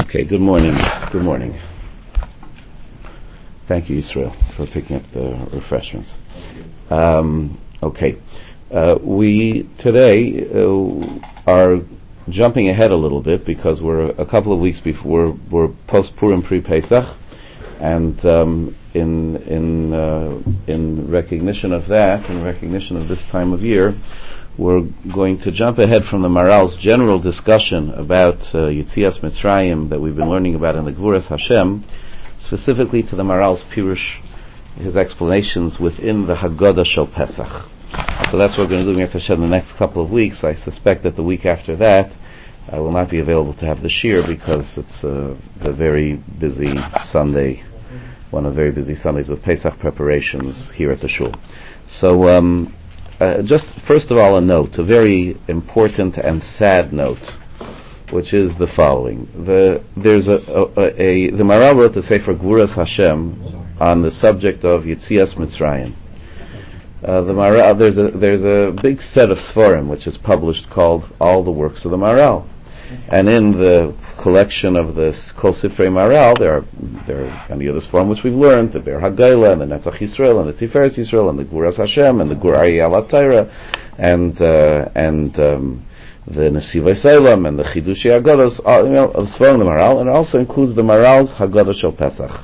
Okay, good morning. Good morning. Thank you, Israel, for picking up the refreshments. We today are jumping ahead a little bit because we're a couple of weeks before we're post Purim pre-Pesach, and in recognition of that, in recognition of this time of year, we're going to jump ahead from the Maral's general discussion about Yetzias Mitzrayim that we've been learning about in the Gvuras Hashem, specifically to the Maral's Pirush, his explanations within the Haggadah Shel Pesach. So that's what we're going to do in the next couple of weeks. I suspect that the week after that I will not be available to have the shir because it's a very busy Sunday, one of the very busy Sundays with Pesach preparations here at the shul. So just first of all a note, a very important and sad note, which is the following. The Maral wrote the Sefer Gvuras Hashem on the subject of Yetzias Mitzrayim. The Maral, there's a big set of Sforim which is published called All the Works of the Maral, and in the collection of the Kol Sifrei Maral there are any of the Sforim which we've learned, the Ber Haggaila and the Netzach Yisrael and the Tiferes Yisrael and the Gvuras Hashem and the Gur Aryeh Al HaTorah and the Nesivei Salem and the Chidushei Haggados, the Sforim of the Maral, and it also includes the Maral's Haggadah Shel Pesach.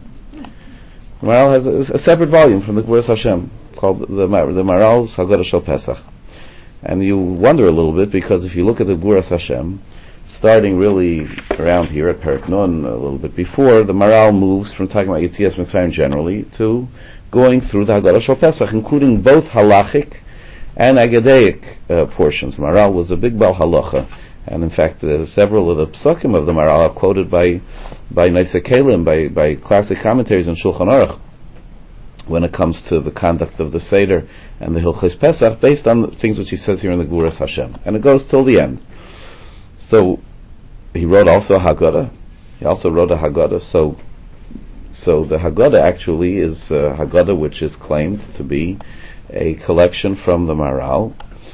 The Maral has a separate volume from the Gvuras Hashem called the Maral's Haggadah Shel Pesach. And you wonder a little bit, because if you look at the Gvuras Hashem, starting really around here at Perek Nun, a little bit before, the Maral moves from talking about Yetzias Mitzrayim generally to going through the Haggadah Shel Pesach, including both halachic and agadaic portions. The Maral was a big Bal Halacha, and in fact several of the psukim of the Maral are quoted by Neisei Kelim, by classic commentaries on Shulchan Aruch, when it comes to the conduct of the Seder and the Hilchos Pesach, based on the things which he says here in the Gvuras Hashem. And it goes till the end. So, he wrote also a Haggadah. He also wrote a Haggadah. So the Haggadah actually is a Haggadah which is claimed to be a collection from the Maral,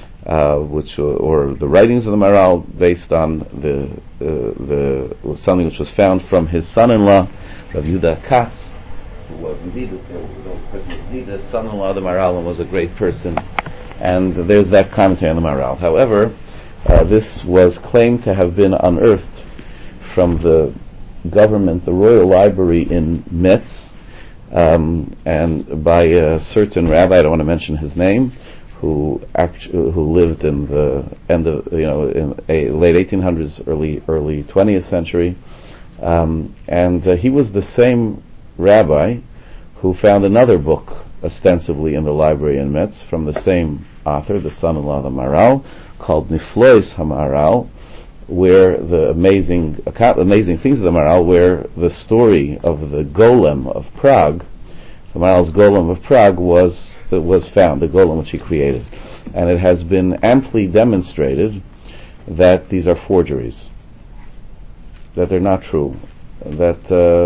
or the writings of the Maral, based on something which was found from his son-in-law, Rav Yehuda Katz, who was indeed the son-in-law of the Maral and was a great person. And there's that commentary on the Maral. However, this was claimed to have been unearthed from the government, the Royal Library in Metz, and by a certain rabbi, I don't want to mention his name, who lived in the end of in late 1800s, early 20th century, and he was the same rabbi who found another book ostensibly in the library in Metz from the same author, the son-in-law of the Maral, called Niflois HaMaral, where the amazing things of the Maral, where the story of the Golem of Prague, the Maral's Golem of Prague was found, the Golem which he created. And it has been amply demonstrated that these are forgeries, that they're not true, that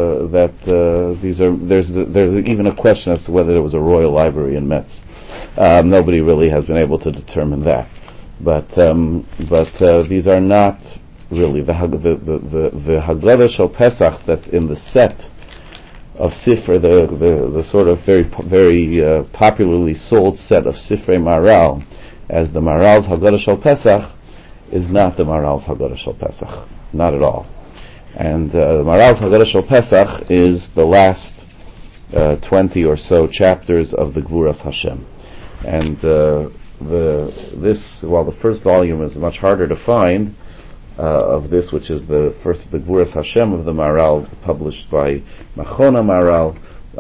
there's even a question as to whether there was a royal library in Metz. Nobody really has been able to determine that, but these are not really the Haggadah Shel Pesach that's in the set of Sifrei, the sort of very popularly sold set of Sifrei Maral, as the Maral's Haggadah Shel Pesach, is not the Maral's Haggadah Shel Pesach, not at all. And the Maral's Haggadah Shel Pesach is the last 20 or so chapters of the Gvuras Hashem. And while the first volume is much harder to find, of this, which is the Gvuras Hashem of the Maral, published by Machon HaMaral,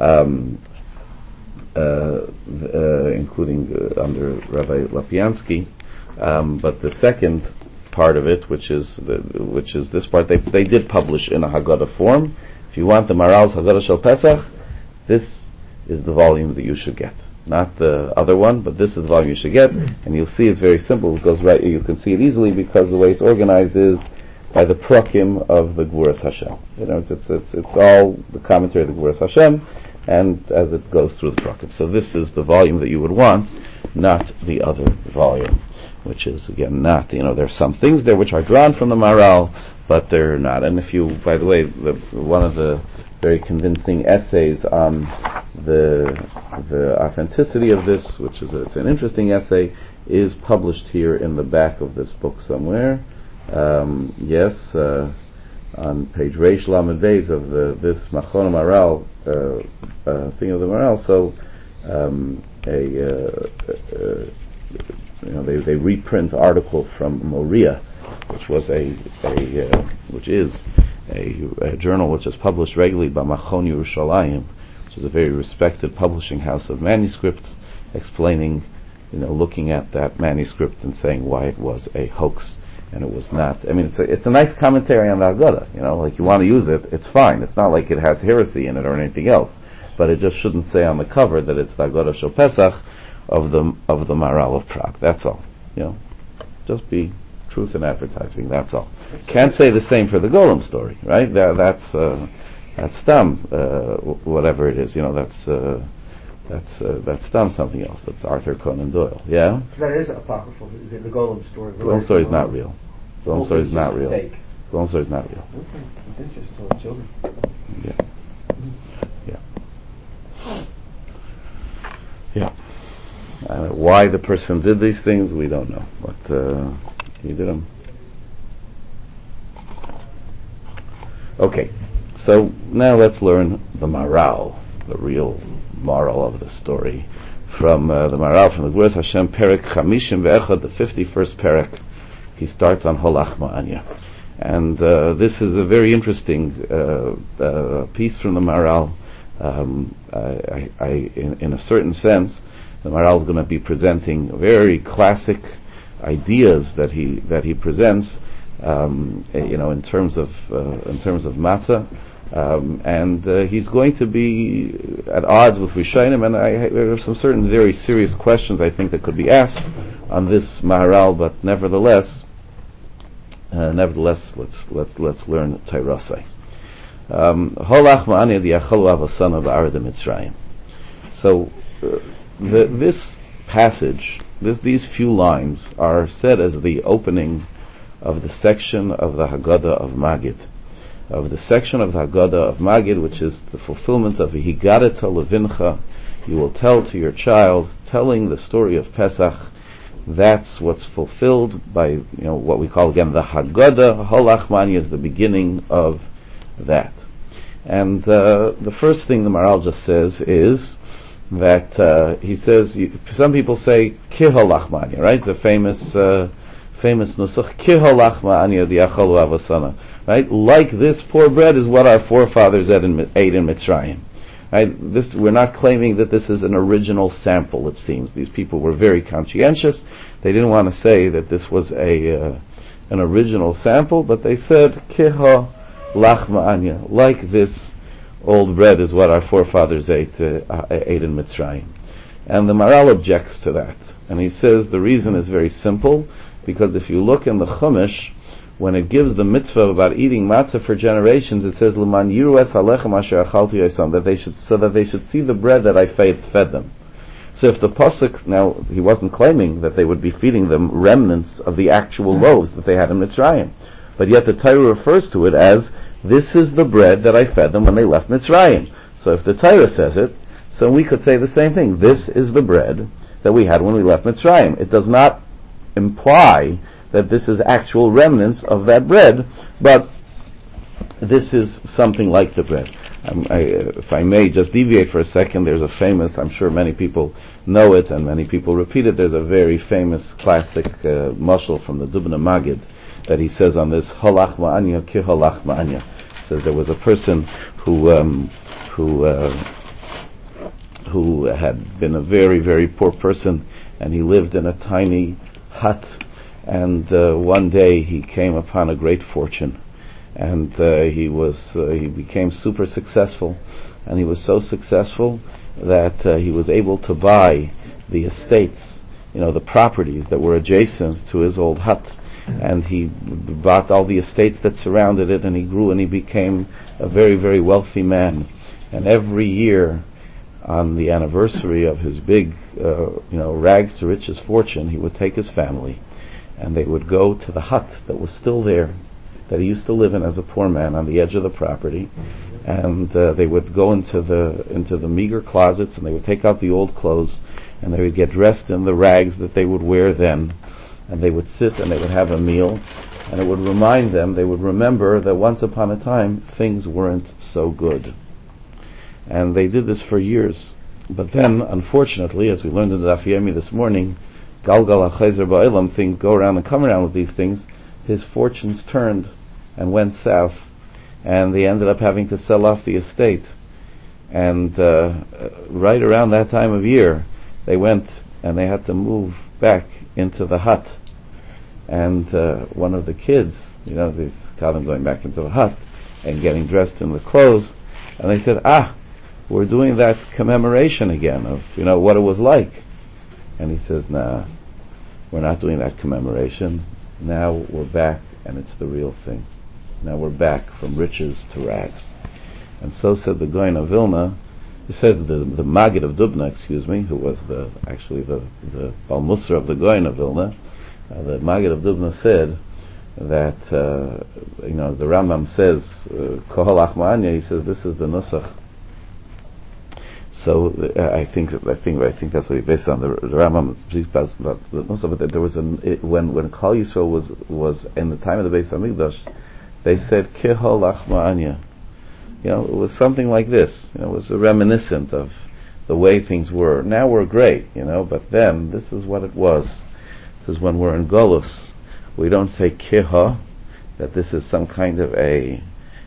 including under Rabbi Lapiansky, but the second part of it, which is this part, they did publish in a Haggadah form. If you want the Maral's Haggadah Shel Pesach, this is the volume that you should get. Not the other one, but this is the volume you should get, and you'll see it's very simple. It goes right. You can see it easily because the way it's organized is by the prakim of the Gvuras Hashem. It's all the commentary of the Gvuras Hashem, and as it goes through the Prakim. So this is the volume that you would want, not the other volume, which is again not, there's some things there which are drawn from the Maharal, but they're not. And if you, by the way, one of the very convincing essays on the authenticity of this, which is it's an interesting essay, is published here in the back of this book somewhere. On page Reish Lamed Beis of this Machon Maharal thing of the Maharal. So they reprint article from Moria, which was which is a journal which is published regularly by Machon Yerushalayim, which is a very respected publishing house of manuscripts, explaining, looking at that manuscript and saying why it was a hoax and it was not. I mean, it's a nice commentary on the Haggadah. Like you want to use it, it's fine. It's not like it has heresy in it or anything else, but it just shouldn't say on the cover that it's the Haggadah Shel Pesach of the Maharal of Prague. That's all. Just be truth in advertising. That's all. Can't say the same for the Golem story, right? That's dumb. Whatever it is, that's done something else. That's Arthur Conan Doyle. Yeah? That is apocryphal, the Golem story. The Golem story is not real. The Golem story is not real. The Golem story is not real. Okay. It's interesting to children. Yeah. Yeah. Why the person did these things, we don't know. But he did them. Okay. So now let's learn the Maharal, the real moral of the story, from the Maharal, from the Gevuras Hashem, Perek Chamishim Ve'echad, the 51st Perek. He starts on Holach Ma'anya, and this is a very interesting piece from the Maharal. In a certain sense, the Maharal is going to be presenting very classic ideas that he presents, in terms of matzah. And he's going to be at odds with Rishonim, and there are some certain very serious questions I think that could be asked on this Maharal. But nevertheless, let's learn Tairasai. Holach ma'ani di'acholu avasana ba'ared Mitzrayim. So this passage, these few lines are said as the opening of the section of the Haggadah of Magid. Of the section of the Haggadah of Magid, which is the fulfillment of Higadata Levincha, you will tell to your child, telling the story of Pesach. That's what's fulfilled by what we call again the Haggadah. Holach Ma'anya is the beginning of that. And the first thing the Maharal just says is that he says, some people say Ki Holach Ma'anya, right? It's a famous nusach, Ki Holach Ma'anya di'acholu avasana. Right, like this poor bread is what our forefathers ate in Mitzrayim. Right, we're not claiming that this is an original sample. It seems these people were very conscientious. They didn't want to say that this was an original sample, but they said Kiha Lachma Anya, like this old bread is what our forefathers ate in Mitzrayim. And the Maharal objects to that, and he says the reason is very simple, because if you look in the Chumash, when it gives the mitzvah about eating matzah for generations, it says "L'man yiru es halechem asher achalti yosam," that they should see the bread that I fed them. So if the pasuk, now he wasn't claiming that they would be feeding them remnants of the actual loaves that they had in Mitzrayim, but yet the Torah refers to it as this is the bread that I fed them when they left Mitzrayim. So if the Torah says it, so we could say the same thing. This is the bread that we had when we left Mitzrayim. It does not imply that this is actual remnants of that bread, but this is something like the bread. If I may just deviate for a second, there's a famous, I'm sure many people know it and many people repeat it, there's a very famous classic mashal from the Dubna Magid that he says on this, Holach ma'anya ki holach ma'anya. Says there was a person who had been a very, very poor person, and he lived in a tiny hut. And one day he came upon a great fortune, and he became super successful, and he was so successful that he was able to buy the estates, the properties that were adjacent to his old hut, and he bought all the estates that surrounded it, and he grew and he became a very, very wealthy man. And every year on the anniversary of his big, rags to riches fortune, he would take his family, and they would go to the hut that was still there, that he used to live in as a poor man on the edge of the property, and they would go into the meager closets, and they would take out the old clothes, and they would get dressed in the rags that they would wear then, and they would sit and they would have a meal, and it would remind them, they would remember that once upon a time things weren't so good. And they did this for years. But then, unfortunately, as we learned in the Daf Yomi this morning, Galgal HaChayzer Ba'olam, things go around and come around with these things. His fortunes turned and went south, and they ended up having to sell off the estate. And right around that time of year, they went and they had to move back into the hut. And one of the kids, they caught them going back into the hut and getting dressed in the clothes, and they said, we're doing that commemoration again of, what it was like. And he says, nah, we're not doing that commemoration. Now we're back, and it's the real thing. Now we're back from riches to rags. And so said the Gaon of Vilna. He said the Maggid of Dubna, who was the Bal Musar of the Gaon of Vilna. The Maggid of Dubna said that, as the Rambam says, Kohol Achma'anya, he says this is the Nusach. So I think that's what he based on. The Rambam speaks about the Nusach, but there was when Klal Yisrael was in the time of the Beis Hamikdash, they said Kohol Achma'anya. It was something like this. It was reminiscent of the way things were. Now we're great, but then this is what it was. This is when we're in Golus. We don't say Kiha, that this is some kind of a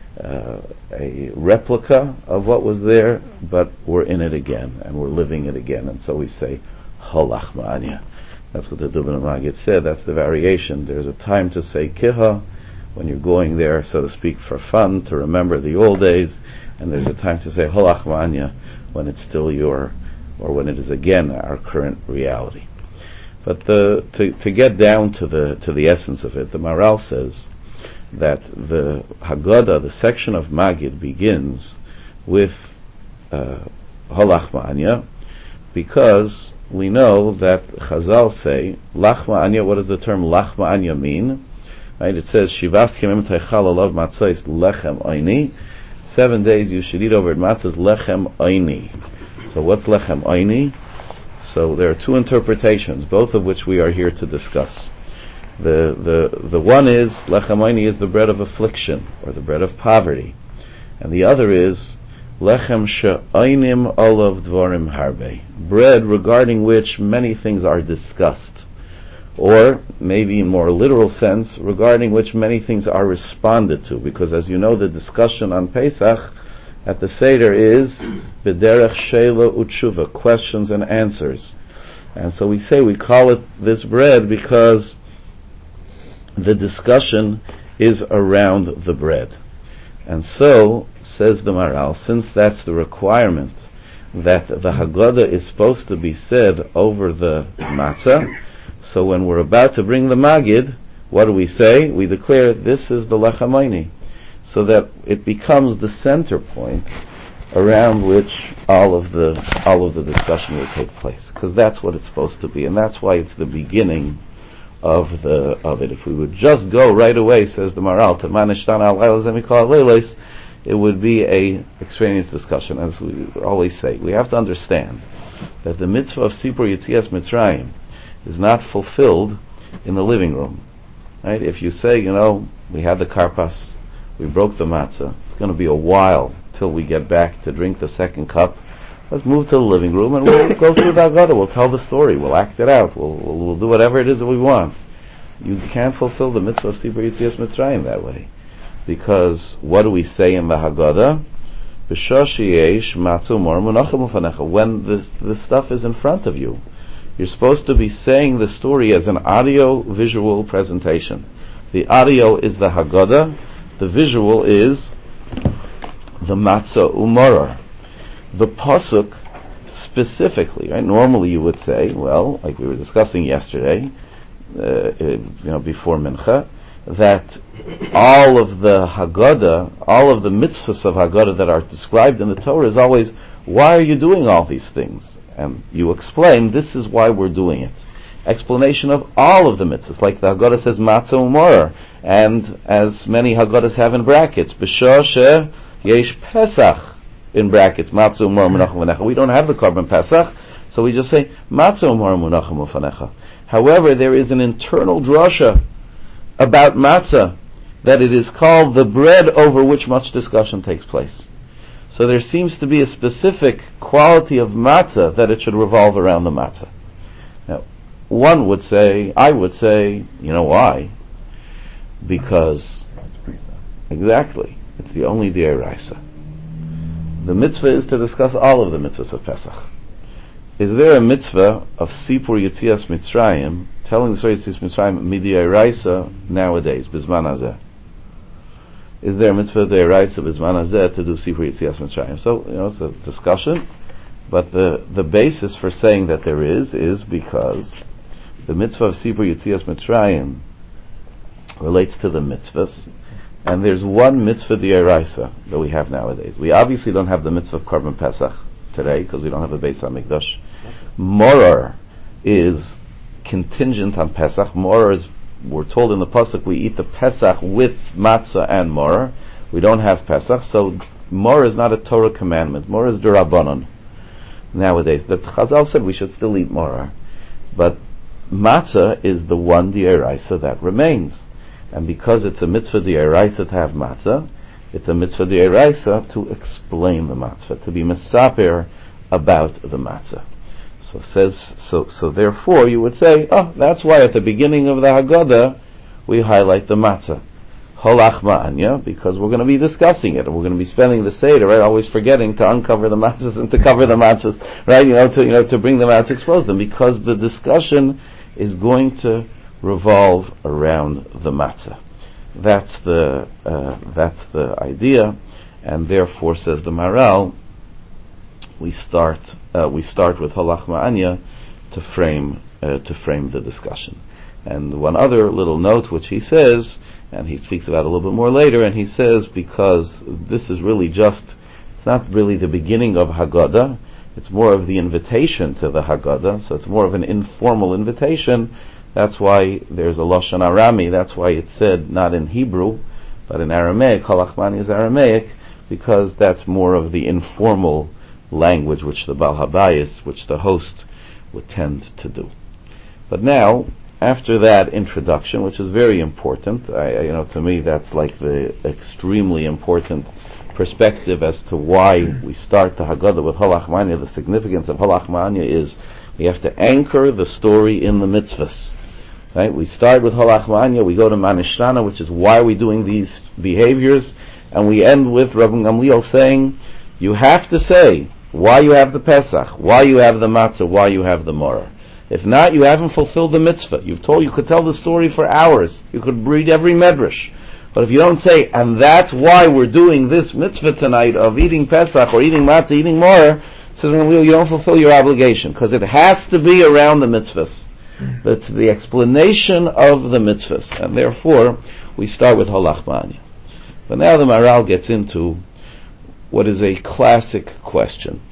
replica of what was there, but we're in it again, and we're living it again. And so we say Holach Ma'anya. That's what the Dubna Maggid said. That's the variation. There's a time to say Kiha, when you're going there, so to speak, for fun, to remember the old days, and there's a time to say Holach Ma'anya, when it's still or when it is again our current reality. But to get down to the essence of it, the Maharal says that the Haggadah, the section of Maggid, begins with Holach Ma'anya, because we know that Chazal say Lach Ma'anya. What does the term Lach Ma'anya mean? Right? It says Shivas Kemim Teichal Olav Matzos Lechem Oini. 7 days you should eat over it matzahs Lechem Oini. So what's Lechem Oini? So there are two interpretations, both of which we are here to discuss. The one is Lechem Oini is the bread of affliction, or the bread of poverty, and the other is Lechem She'oinim Olav Dvorim Harbe, bread regarding which many things are discussed, or maybe in more literal sense, regarding which many things are responded to, because as you know, the discussion on Pesach at the Seder is B'derech Sheila Utshuva, questions and answers. And so we call it this bread because the discussion is around the bread. And so, says the Maharal, since that's the requirement, that the Haggadah is supposed to be said over the matzah, so when we're about to bring the Maggid, what do we say? We declare this is the Lechem Oini, so that it becomes the center point around which all of the discussion will take place, because that's what it's supposed to be, and that's why it's the beginning of it. If we would just go right away, says the Maharal, to Manishtan al Mikol Leilos, it would be a extraneous discussion. As we always say, we have to understand that the mitzvah of Sipur Yetzias Mitzrayim is not fulfilled in the living room. Right? If you say, we had the karpas, we broke the matzah, it's going to be a while till we get back to drink the second cup. Let's move to the living room and we'll go through the Haggadah. We'll tell the story. We'll act it out. We'll do whatever it is that we want. You can't fulfill the mitzvah of Sipur Yetzias Mitzrayim that way. Because what do we say in the Haggadah? When this stuff is in front of you, you're supposed to be saying the story as an audio-visual presentation. The audio is the Haggadah. The visual is the matzah u'maror. The pasuk specifically, right? Normally you would say, well, like we were discussing yesterday, before Mincha, that all of the Haggadah, all of the mitzvahs of Haggadah that are described in the Torah is always why are you doing all these things? And you explain, this is why we're doing it. Explanation of all of the mitzvahs, like the Haggadah says matzah umor, and as many Haggadahs have in brackets, b'shah she yesh pesach, in brackets, matzah umor menachem ufanecha. We don't have the korban pesach, so we just say matzah umor menachem ufanecha. However, there is an internal drasha about matzah, that it is called the bread over which much discussion takes place. So there seems to be a specific quality of matzah that it should revolve around the matzah. Now, one would say, I would say, you know why? Because, exactly, it's the only d'oraisa. The mitzvah is to discuss all of the mitzvahs of Pesach. Is there a mitzvah of Sipur Yetzias Mitzrayim, telling the story of Yetzias Mitzrayim, mid'oraisa nowadays, bizman hazeh? Is there a mitzvah d'oraisa bizman hazeh to do Sipur Yetzias Mitzrayim? So, it's a discussion, but the basis for saying that there is because the mitzvah of Sipur Yetzias Mitzrayim relates to the mitzvahs, and there's one mitzvah d'oraisa that we have nowadays. We obviously don't have the mitzvah of Korban Pesach today, because we don't have a Beis HaMikdash. Morar is contingent on Pesach. Morar is, we're told in the Pasuk, we eat the Pesach with matzah and morar. We don't have Pesach, so morar is not a Torah commandment. Morar is d'Rabbanan nowadays. The Chazal said we should still eat morar, but matzah is the one d'oraisa that remains. And because it's a mitzvah d'oraisa to have matzah, it's a mitzvah d'oraisa to explain the matzah, to be mesaper about the matzah. So therefore you would say, that's why at the beginning of the Haggadah we highlight the matzah. Holach ma'anya, because we're going to be discussing it, and we're going to be spending the Seder, right, always forgetting to uncover the matzahs and to cover the matzahs, right, to bring them out, to expose them, because the discussion is going to revolve around the matzah. That's the idea, and therefore, says the Maharal, we start with Holach Ma'anya to frame the discussion. And one other little note which he says, and he speaks about a little bit more later, and he says, because this is really it's not really the beginning of Haggadah, it's more of the invitation to the Haggadah, so it's more of an informal invitation. That's why there's a Lashon Arami, that's why it's said not in Hebrew, but in Aramaic. Holach Ma'anya is Aramaic, because that's more of the informal language which the Baal Habayis, which the host would tend to do. But now, after that introduction, which is very important, to me that's like the extremely important perspective as to why we start the Haggadah with Holach Ma'anya. The significance of Holach Ma'anya is we have to anchor the story in the mitzvahs. Right? We start with Holach Ma'anya, we go to Manishtana, which is why we're doing these behaviors, and we end with Rabbi Gamliel saying, you have to say why you have the Pesach, why you have the Matzah, why you have the Morar. If not, you haven't fulfilled the mitzvah. You could tell the story for hours. You could read every medrash. But if you don't say, and that's why we're doing this mitzvah tonight of eating Pesach or eating Matzah, eating Morar, says you don't fulfill your obligation, because it has to be around the mitzvahs. That's the explanation of the mitzvahs, and therefore we start with Holach Ma'anya. But now the Maharal gets into what is a classic question.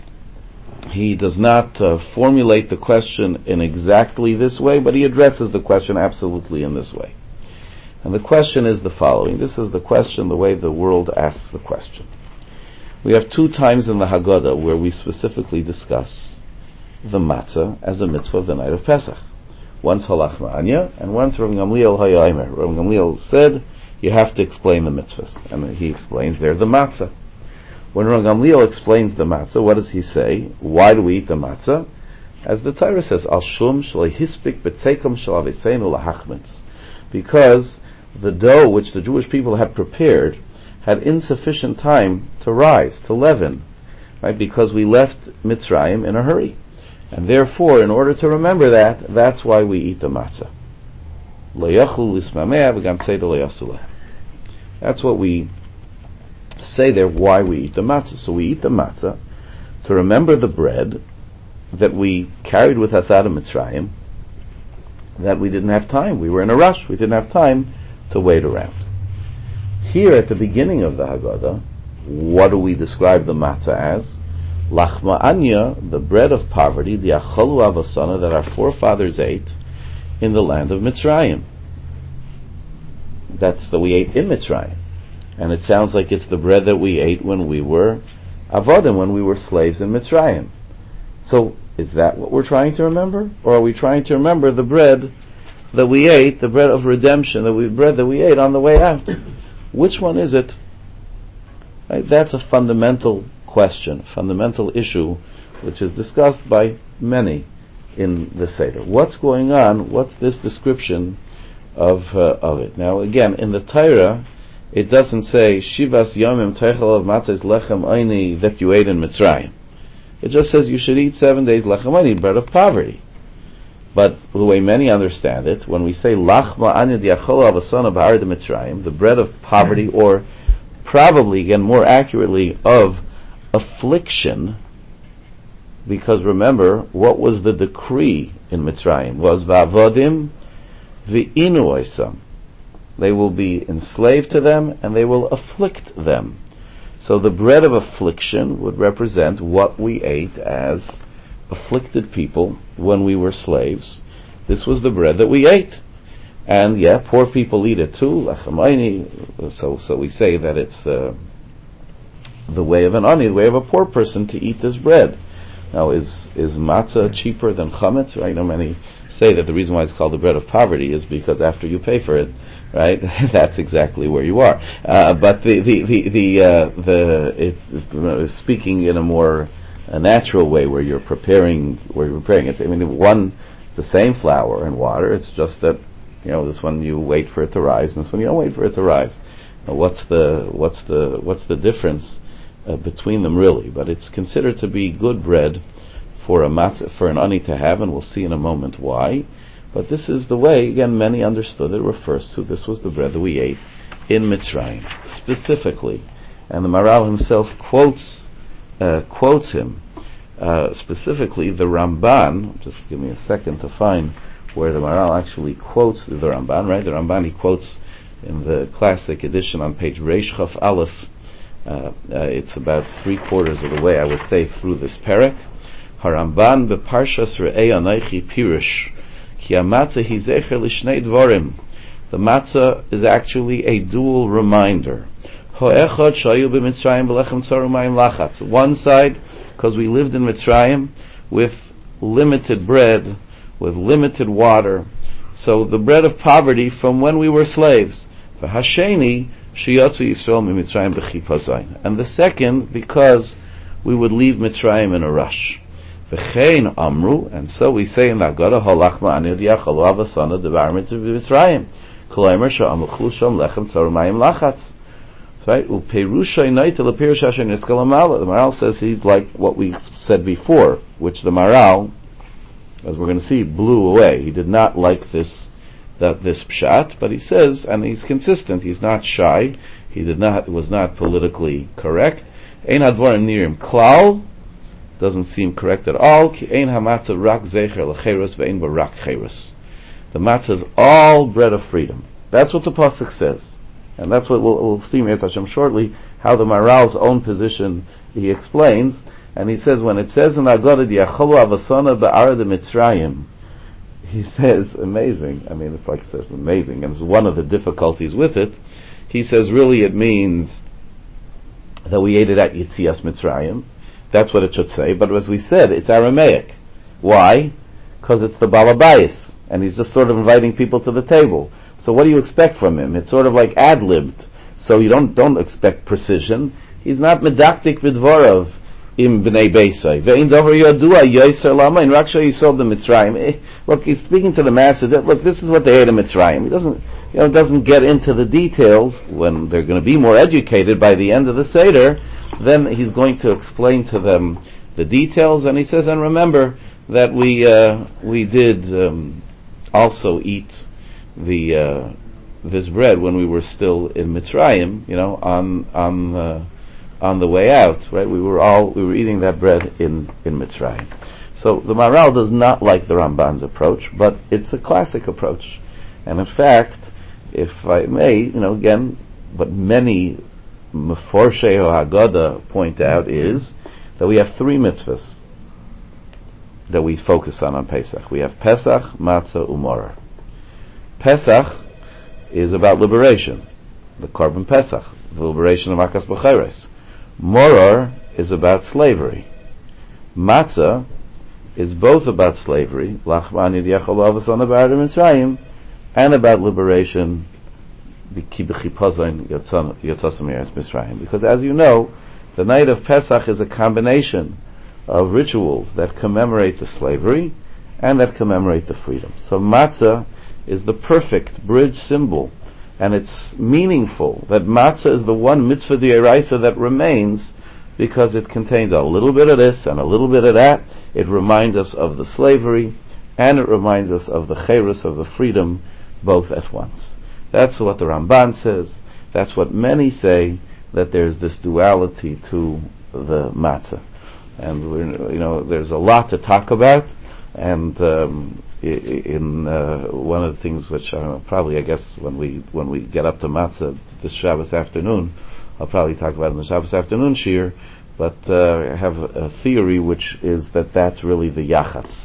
He does not formulate the question in exactly this way, but he addresses the question absolutely in this way. And the question is the following. This is the question, the way the world asks the question. We have 2 times in the Haggadah where we specifically discuss the matzah as a mitzvah of the night of Pesach. Once Holach Ma'anya, and once Rabbi Gamliel Hayomer. Rabbi Gamliel said, you have to explain the mitzvahs. And he explains they're the matzah. When Rabbi Gamliel explains the matzah, what does he say? Why do we eat the matzah? As the Torah says, Al shum shalei hispik b'tzekom shel aviseinu lahachmitz. Because the dough which the Jewish people had prepared had insufficient time to rise, to leaven, right? Because we left Mitzrayim in a hurry. And therefore, in order to remember that, that's why we eat the matzah. That's what we say there, why we eat the matzah. So we eat the matzah to remember the bread that we carried with us out of Mitzrayim, that we didn't have time. We were in a rush. We didn't have time to wait around. Here at the beginning of the Haggadah, what do we describe the matzah as? Lachma anya, the bread of poverty, the acholu avasana, that our forefathers ate in the land of Mitzrayim. That's that we ate in Mitzrayim. And it sounds like it's the bread that we ate when we were avodim, when we were slaves in Mitzrayim. So, is that what we're trying to remember? Or are we trying to remember the bread that we ate, the bread of redemption, bread that we ate on the way out? Which one is it? Right? That's a fundamental question, fundamental issue, which is discussed by many in the Seder. What's going on? What's this description of it? Now, again, in the Torah, it doesn't say Shivas Yomim Teichel of Matzahs Lechem Oini that you ate in Mitzrayim. It just says you should eat 7 days Lechem Oini, bread of poverty. But the way many understand it, when we say Lachma Anya Diachol Avasana Ba'ar de Mitzrayim, the bread of poverty, or probably, again, more accurately, of affliction, because remember, what was the decree in Mitzrayim? Was Va'avodim V'inu Oisam. They will be enslaved to them, and they will afflict them. So the bread of affliction would represent what we ate as afflicted people when we were slaves. This was the bread that we ate. And yeah, poor people eat it too, Lachamaini. So we say that it's the way of an ani, the way of a poor person to eat this bread. Now, is matzah cheaper than chametz? Right? Many say that the reason why it's called the bread of poverty is because after you pay for it, right, that's exactly where you are. But it's speaking in a more natural way, where you're preparing it. I mean, it's the same flour and water. It's just that this one you wait for it to rise, and this one you don't wait for it to rise. Now, what's the difference between them really? But it's considered to be good bread for an ani to have, and we'll see in a moment why. But this is the way, again, many understood it refers to. This was the bread that we ate in Mitzrayim, specifically. And the Maharal himself quotes him, specifically the Ramban. Just give me a second to find where the Maharal actually quotes the Ramban, right? The Ramban he quotes in the classic edition on page Reish Chaf Aleph. It's about 3/4 of the way, I would say, through this parak. Haramban beParshas Re'ei Anochi Pirush Ki HaMatzah Hi Zecher L'Shnei Dvorim. The matzah is actually a dual reminder. Ho'echad Shayu b'Mitzrayim B'Lechem Tzar U'Mayim Lachatz. One side, because we lived in Mitzrayim with limited bread, with limited water, so the bread of poverty from when we were slaves. V'Hasheni Sheyatzu Yisrael miMitzrayim b'Chipa Zayin. And the second, because we would leave Mitzrayim in a rush. V'chein Amru, and so we say in the Haggadah, Halachma Ani Diacholu Avasana Devar Mitzrayim. K'laymer Sha'amuchlu Sham Lechem Tzar U'Mayim Lachatz. Right? U'Perusha Inaita L'Perush Asher Niskal Amala. The Maharal says he's like what we said before, which the Maharal, as we're going to see, blew away. He did not like this pshat, but he says, and he's consistent, he's not shy, was not politically correct. Ein hadvarim nirim klal, doesn't seem correct at all. Ki ein hamatzah rak zecher l'cheirus ve'ein ba rak cheirus. The matzah is all bread of freedom. That's what the pasuk says, and that's what we'll see Me'ez Hashem shortly, how the Maharal's own position he explains. And he says, when it says in Haggadah, Diacholu Avasana Ba'ara de Mitzrayim, he says, amazing. I mean, it's like it says amazing, and it's one of the difficulties with it. He says, really, it means that we ate it at Yitzias Mitzrayim. That's what it should say. But as we said, it's Aramaic. Why? Because it's the Balabayas, and he's just sort of inviting people to the table. So what do you expect from him? It's sort of like ad-libbed. So you don't expect precision. He's not medaktik b'dvorav. Im b'nei Beisai. Ve'in davar yadua yoser lama in Raksha Yisrael the Mitzrayim. Look, he's speaking to the masses. Look, this is what they ate in Mitzrayim. He doesn't get into the details. When they're going to be more educated by the end of the Seder, then he's going to explain to them the details. And he says, and remember that we did also eat this bread when we were still in Mitzrayim. On the way out, right? We were eating that bread in Mitzrayim. So the Maharal does not like the Ramban's approach, but it's a classic approach. And in fact, if I may, again, what many Meforshei Haggadah point out is that we have three mitzvahs that we focus on Pesach. We have Pesach, Matzah, Umoror. Pesach is about liberation, the Korban Pesach, the liberation of Makas B'Cheres. Moror is about slavery. Matzah is both about slavery, Lachman Yidiyachol Avasana B'Arim Mitzrayim, and about liberation, because as you know, the night of Pesach is a combination of rituals that commemorate the slavery and that commemorate the freedom. So matzah is the perfect bridge symbol, and it's meaningful that matzah is the one mitzvah d'oraisa that remains, because it contains a little bit of this and a little bit of that. It reminds us of the slavery, and it reminds us of the cherus, of the freedom, both at once. That's what the Ramban says. That's what many say, that there's this duality to the matzah. And there's a lot to talk about. And in one of the things which probably, I guess, when we get up to matzah this Shabbos afternoon, I'll probably talk about it in the Shabbos afternoon shiur. But I have a theory, which is that that's really the yachatz.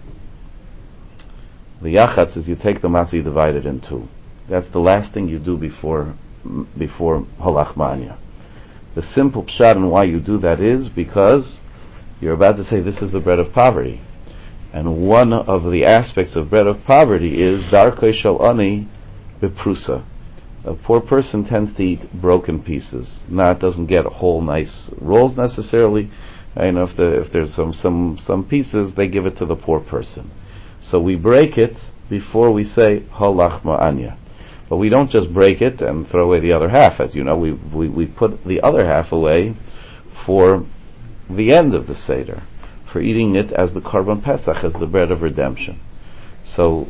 The yachatz is you take the matzah, you divide it in two. That's the last thing you do before halachmanya. The simple pshat and why you do that is because you're about to say this is the bread of poverty. And one of the aspects of bread of poverty is darkei shel ani beprusa. A poor person tends to eat broken pieces. It doesn't get whole nice rolls necessarily. If there's some pieces, they give it to the poor person. So we break it before we say halachma anya. But we don't just break it and throw away the other half. As you know, we put the other half away for the end of the Seder, for eating it as the Korban Pesach, as the bread of redemption. So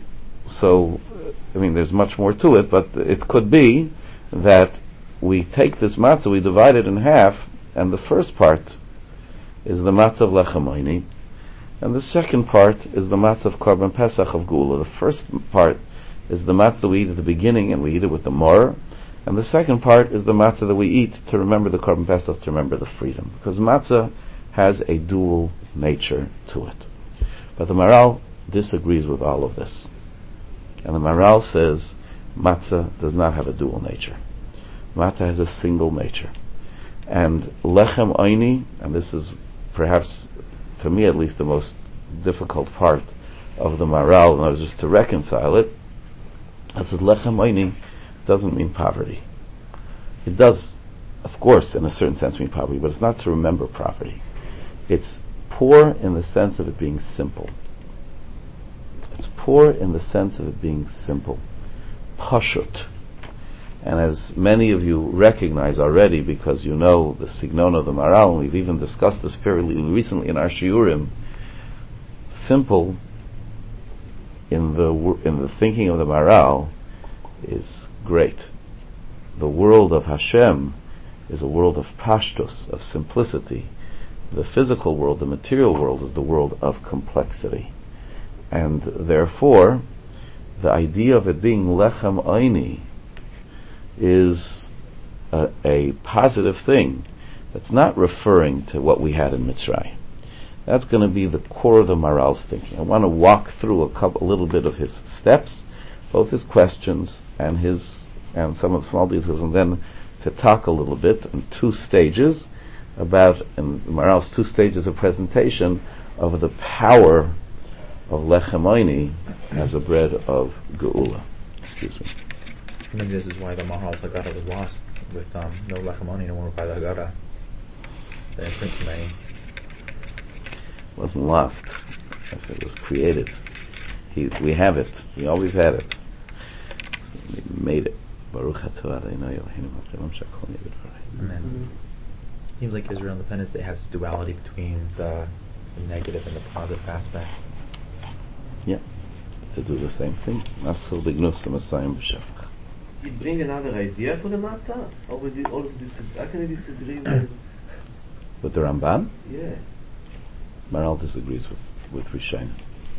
there's much more to it, but it could be that we take this matzah, we divide it in half, and the first part is the matzah of lechem oini, and the second part is the matzah of Korban Pesach of Gula. The first part is the matzah we eat at the beginning, and we eat it with the moror, and the second part is the matzah that we eat to remember the Korban Pesach, to remember the freedom, because matzah has a dual nature to it. But the Maharal disagrees with all of this. And the Maharal says matzah does not have a dual nature. Matzah has a single nature. And lechem oini, and this is perhaps, to me at least, the most difficult part of the Maharal, and I was just to reconcile it, I said lechem oini doesn't mean poverty. It does, of course, in a certain sense mean poverty, but it's not to remember poverty. It's poor in the sense of it being simple. It's poor in the sense of it being simple. Pashut. And as many of you recognize already, because you know the signon of the Maharal, and we've even discussed this fairly recently in our shiurim, simple in the thinking of the Maharal is great. The world of Hashem is a world of pashtus, of simplicity. The physical world, the material world, is the world of complexity. And therefore, the idea of it being lechem oini is a positive thing. That's not referring to what we had in Mitzrayim. That's going to be the core of the Maharal's thinking. I want to walk through a little bit of his steps, both his questions and some of the small details, and then to talk a little bit in two stages about, in Maharal's two stages of presentation, of the power of lechem oini as a bread of geula. Excuse me. Maybe this is why the Maharal's Haggadah was lost, with no lechem oini no more by the Haggadah. They didn't print too many. It wasn't lost. It was created. We have it. We always had it. We made it. Baruch atah Adonai Eloheinu melech haolam shakol nהיה b'dvarei. Amen. Seems like Israel Independence Day has this duality between the negative and the positive aspect. Yeah, to do the same thing. Nasel b'gnus u'masayim b'shafach. You bring another idea for the matzah? Or how can I disagree with the Ramban? Yeah. Maharal disagrees with Rishonim.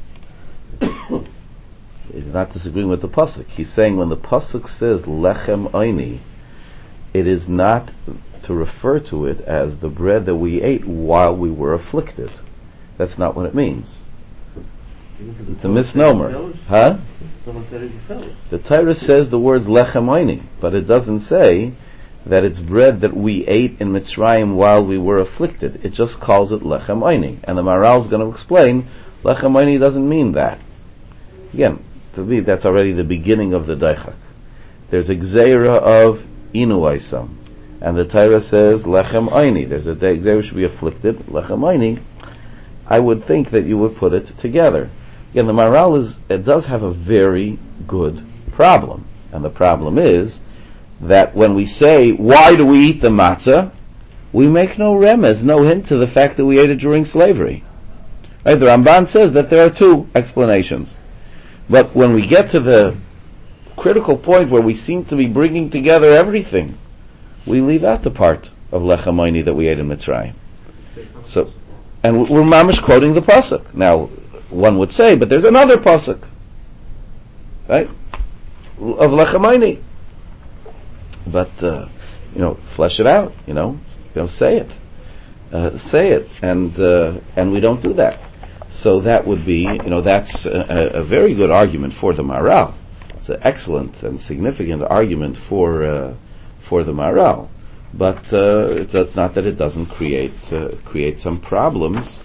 He's not disagreeing with the pasuk. He's saying when the pasuk says lechem oini, it is not to refer to it as the bread that we ate while we were afflicted. That's not what it means. It's a misnomer. Huh? The Torah says the words lechem oini, but it doesn't say that it's bread that we ate in Mitzrayim while we were afflicted. It just calls it lechem oini. And the Maharal is going to explain lechem oini doesn't mean that. Again, to me that's already the beginning of the daichak. There's a gzeira of inu oisam, and the Torah says lechem oini. There's a gzeira should be afflicted, lechem oini. I would think that you would put it together. Again, the Maharal does have a very good problem. And the problem is that when we say, why do we eat the matzah? We make no remez, no hint to the fact that we ate it during slavery. Right? The Ramban says that there are two explanations. But when we get to the critical point where we seem to be bringing together everything, we leave out the part of lechem oini that we ate in Mitzrayim. So, and we're mamish quoting the pasuk. Now, one would say, but there's another pasuk, right, of lechem oini. But flesh it out. Say it, and we don't do that. So that would be, that's a very good argument for the Maharal. It's an excellent and significant argument for the Maharal. But it's not that it doesn't create some problems.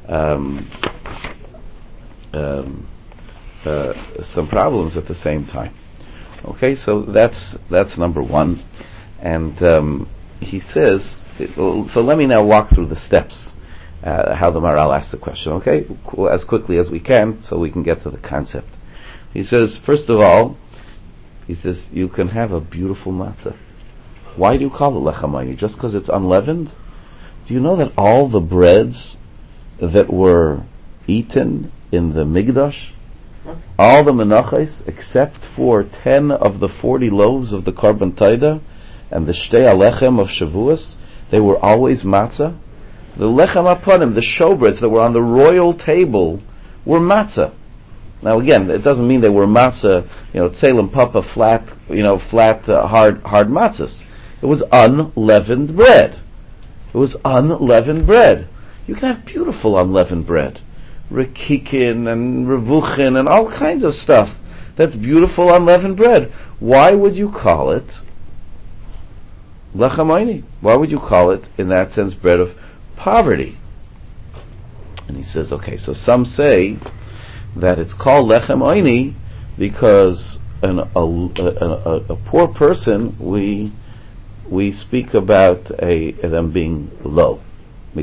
Some problems at the same time. Okay, so that's number one, and he says. So let me now walk through the steps, how the Maharal asked the question. Okay, as quickly as we can, so we can get to the concept. He says, first of all, you can have a beautiful matzah. Why do you call it lechem oini? Just because it's unleavened? Do you know that all the breads that were eaten in the Migdash, all the menachos, except for 10 of the 40 loaves of the Korban Todah and the Shtei Alechem of Shavuos, they were always matzah? The lechem aponim, the showbreads that were on the royal table, were matzah. Now again, it doesn't mean they were matzah, tzelem papa, flat, hard matzahs. It was unleavened bread. It was unleavened bread. You can have beautiful unleavened bread. Rekikin and revuchin and all kinds of stuff. That's beautiful unleavened bread. Why would you call it lechem oini? Why would you call it, in that sense, bread of poverty? And he says, okay, so some say that it's called lechem oini because a poor person, we speak about them being low. To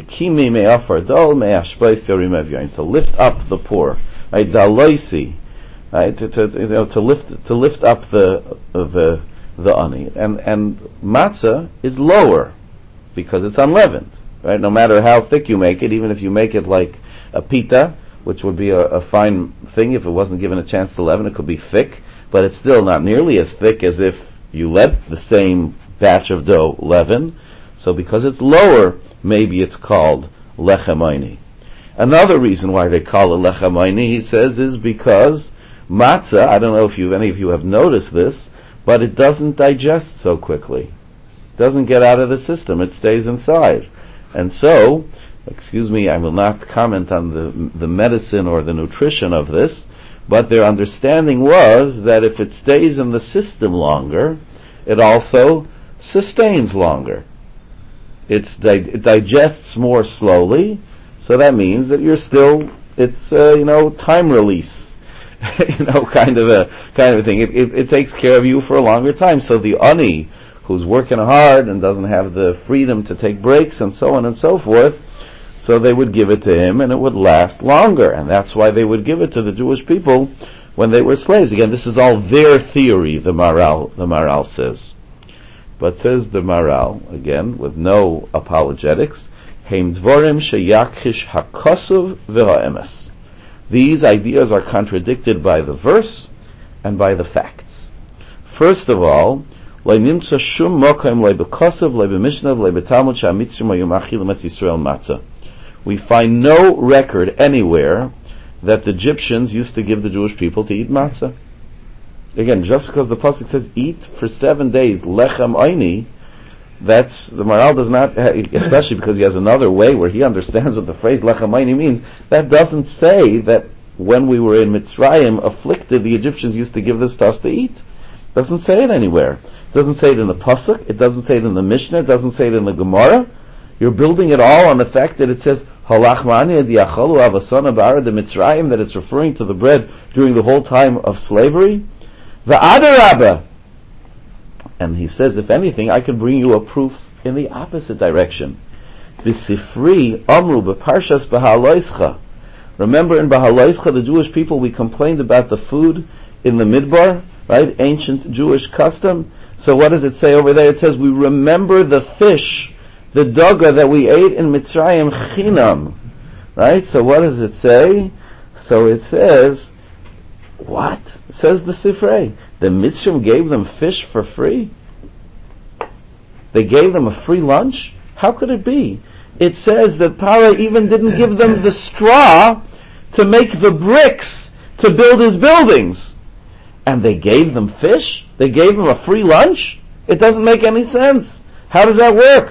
lift up the poor, right? Daloisi, right? To lift up the ani, and matzah is lower because it's unleavened, right? No matter how thick you make it, even if you make it like a pita, which would be a fine thing if it wasn't given a chance to leaven, it could be thick, but it's still not nearly as thick as if you let the same batch of dough leaven. So because it's lower, maybe it's called lechem oini. Another reason why they call it lechem oini, he says, is because matzah, I don't know if any of you have noticed this, but it doesn't digest so quickly. It doesn't get out of the system. It stays inside. And so, excuse me, I will not comment on the medicine or the nutrition of this, but their understanding was that if it stays in the system longer, it also sustains longer. It digests more slowly, so that means that it's time release, kind of a thing. It takes care of you for a longer time. So the ani, who's working hard and doesn't have the freedom to take breaks and so on and so forth, so they would give it to him and it would last longer, and that's why they would give it to the Jewish people when they were slaves. Again, this is all their theory, the Maharal says. But says the Maharal, again, with no apologetics, Heim dvorim sheyakhish hakasuv v'ha'emes. These ideas are contradicted by the verse and by the facts. First of all, lo nimtza shum mokaim lo b'kosav, lo b'mishnav, lo b'talmud sha'amitzrim hayu machilim es Yisrael matzah. We find no record anywhere that the Egyptians used to give the Jewish people to eat matzah. Again, just because the pasuk says eat for 7 days lechem oini, That's the Maharal does not, especially because he has another way where he understands what the phrase lechem aini means. That doesn't say that when we were in Mitzrayim afflicted, the Egyptians used to give this to us to eat. It doesn't say it anywhere. It doesn't say it in the pasuk. It doesn't say it in the Mishnah. It doesn't say it in the Gemara. You're building it all on the fact that it says halachmani diachalu avasana bara de Mitzrayim, that it's referring to the bread during the whole time of slavery. The adarabba. And he says, if anything, I can bring you a proof in the opposite direction. V'sifri amru b'parshas Bahaloischa. Remember in Bahaloischa, the Jewish people, we complained about the food in the Midbar, right? Ancient Jewish custom. So what does it say over there? It says, we remember the fish, the daga that we ate in Mitzrayim chinam. Right? So what does it say? So it says, what? Says the Sifrei. The Mitzrayim gave them fish for free? They gave them a free lunch? How could it be? It says that Paro even didn't give them the straw to make the bricks to build his buildings. And they gave them fish? They gave them a free lunch? It doesn't make any sense. How does that work?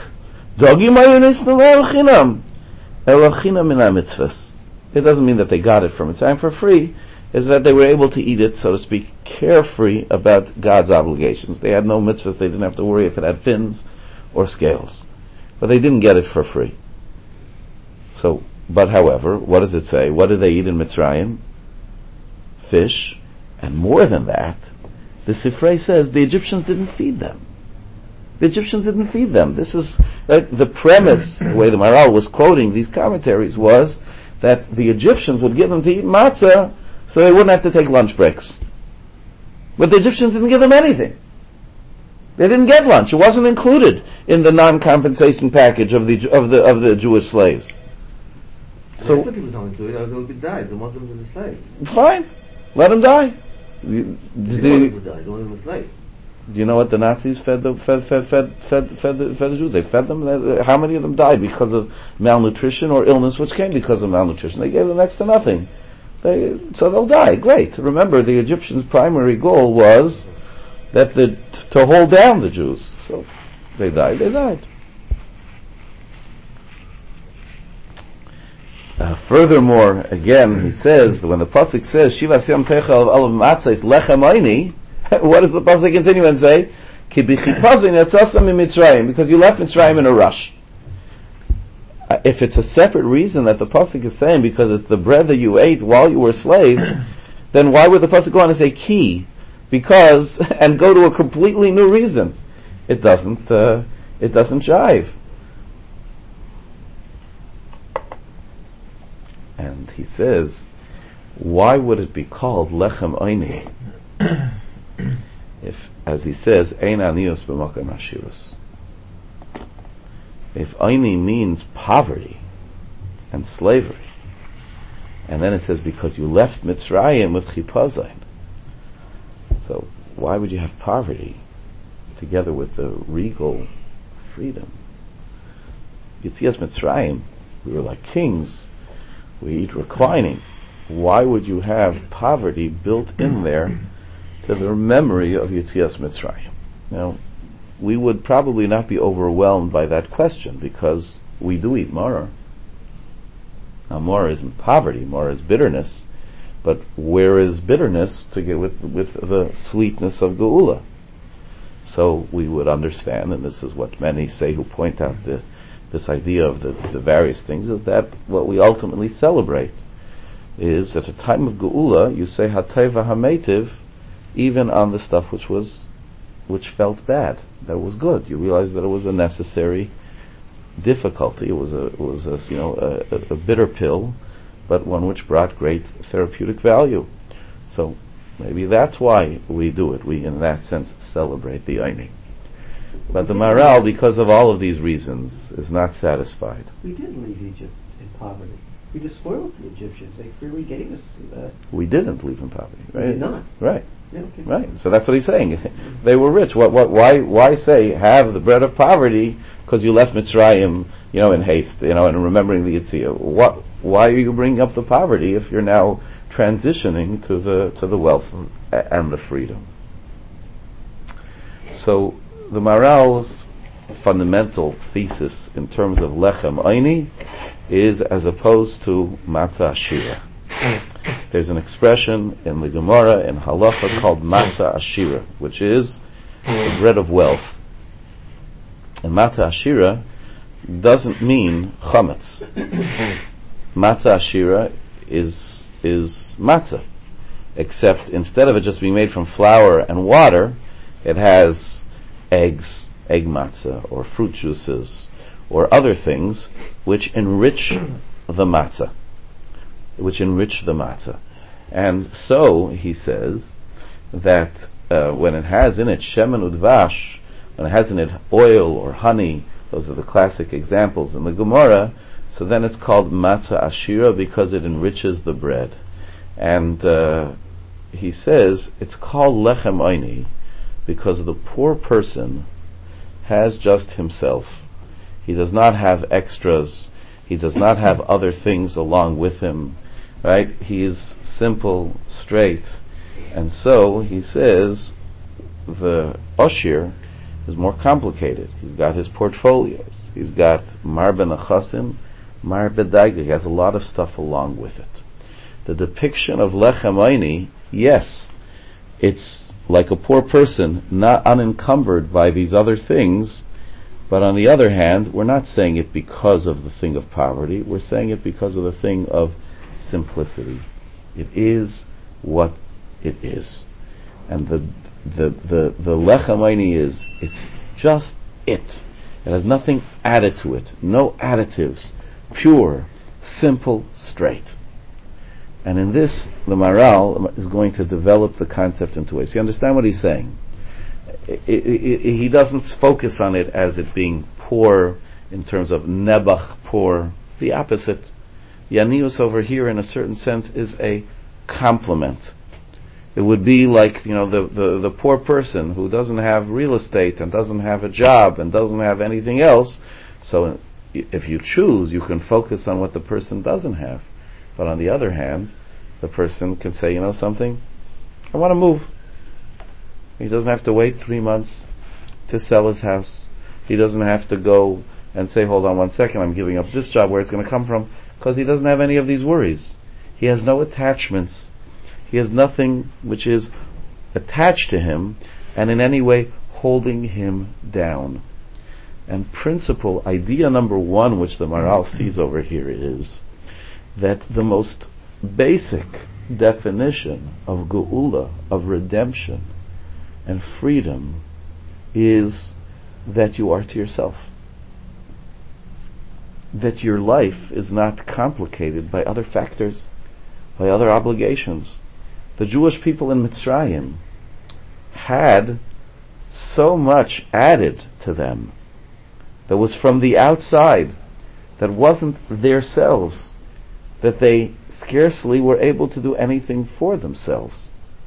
It doesn't mean that they got it from Mitzrayim for free. Is that they were able to eat it, so to speak, carefree about God's obligations. They had no mitzvahs, they didn't have to worry if it had fins or scales. But they didn't get it for free. So, but however, what does it say? What did they eat in Mitzrayim? Fish. And more than that, the Sifrei says the Egyptians didn't feed them. The Egyptians didn't feed them. This is the premise, the way the Maharal was quoting these commentaries was that the Egyptians would give them to eat matzah so they wouldn't have to take lunch breaks. But the Egyptians didn't give them anything. They didn't get lunch. It wasn't included in the non-compensation package of the Jewish slaves. So the people don't do it, or they will be died. The Muslims are the slaves. Fine, let them die. They don't die. They want them as slaves. Do you know what the Nazis fed the Jews? They fed them. How many of them died because of malnutrition or illness, which came because of malnutrition? They gave them next to nothing. So they'll die. Great. Remember, the Egyptians' primary goal was that to hold down the Jews. So they died. They died. Furthermore, again, he says when the pasuk says Shivas Yom Techel Olav Matzos Lechem Aini, what does the pasuk continue and say? Ki b'chipazin yatzasam miMitzrayim, because you left Mitzrayim in a rush. If it's a separate reason that the pasuk is saying because it's the bread that you ate while you were slaves, then why would the pasuk go on and say ki? Because and go to a completely new reason? It doesn't jive. And he says, why would it be called lechem oini? If, as he says, ein anius b'makom hashirus. If oini means poverty and slavery, and then it says because you left Mitzrayim with chipazon, so why would you have poverty together with the regal freedom? Yetzias Mitzrayim, we were like kings. We eat reclining. Why would you have poverty built in there to the memory of Yetzias Mitzrayim? Now, we would probably not be overwhelmed by that question because we do eat maror. Now, maror isn't poverty, maror is bitterness. But where is bitterness to get with the sweetness of Geula? So we would understand, and this is what many say who point out this idea of the various things, is that what we ultimately celebrate is at a time of Geula, you say Hateva HaMeitiv, even on the stuff which felt bad, that was good. You realize that it was a necessary difficulty. It was a bitter pill, but one which brought great therapeutic value. So maybe that's why we do it. We, in that sense, celebrate the Aini. But the Maharal, because of all of these reasons, is not satisfied. We didn't leave Egypt in poverty. We despoiled the Egyptians. They freely gave us We didn't leave in poverty, right? We did not. Right. Yeah, okay. Right. So that's what he's saying. They were rich. Why say have the bread of poverty because you left Mitzrayim, in haste, and remembering the Yetziah? Why are you bringing up the poverty if you're now transitioning to the wealth and the freedom? So the Maharal's fundamental thesis in terms of lechem oini is as opposed to matzah ashira. There's an expression in the Gemara in Halacha called matzah ashira, which is the bread of wealth. And matzah ashira doesn't mean chametz. Matzah ashira is matzah, except instead of it just being made from flour and water, it has eggs, egg matzah, or fruit juices, or other things which enrich the matzah. And so he says that when it has in it shemen udvash, when it has in it oil or honey, those are the classic examples in the Gemara, so then it's called matzah ashira because it enriches the bread. And he says it's called lechem oini because the poor person has just himself. He does not have extras. He does not have other things along with him. Right? He is simple, straight. And so he says the Oshir is more complicated. He's got his portfolios. He's got Mar ben Achasim, Mar Bedaiga. He has a lot of stuff along with it. The depiction of Lechem Oini, yes, it's like a poor person, not unencumbered by these other things, but on the other hand, we're not saying it because of the thing of poverty, we're saying it because of the thing of simplicity. It is what it is. And the Lechem Oini is, it's just it. It has nothing added to it, no additives, pure, simple, straight. And in this, the Maharal is going to develop the concept into ways. You understand what he's saying? He doesn't focus on it as it being poor in terms of nebach, poor. The opposite. Yanius over here, in a certain sense, is a compliment. It would be like, the poor person who doesn't have real estate and doesn't have a job and doesn't have anything else. So if you choose, you can focus on what the person doesn't have. But on the other hand, the person can say, something, I want to move. He doesn't have to wait 3 months to sell his house. He doesn't have to go and say, hold on 1 second, I'm giving up this job, where it's going to come from, because he doesn't have any of these worries. He has no attachments. He has nothing which is attached to him and in any way holding him down. And principle, idea number one, which the Maharal sees over here, is that the most basic definition of geula, of redemption and freedom, is that you are to yourself. That your life is not complicated by other factors, by other obligations. The Jewish people in Mitzrayim had so much added to them that was from the outside, that wasn't their selves, that they scarcely were able to do anything for themselves.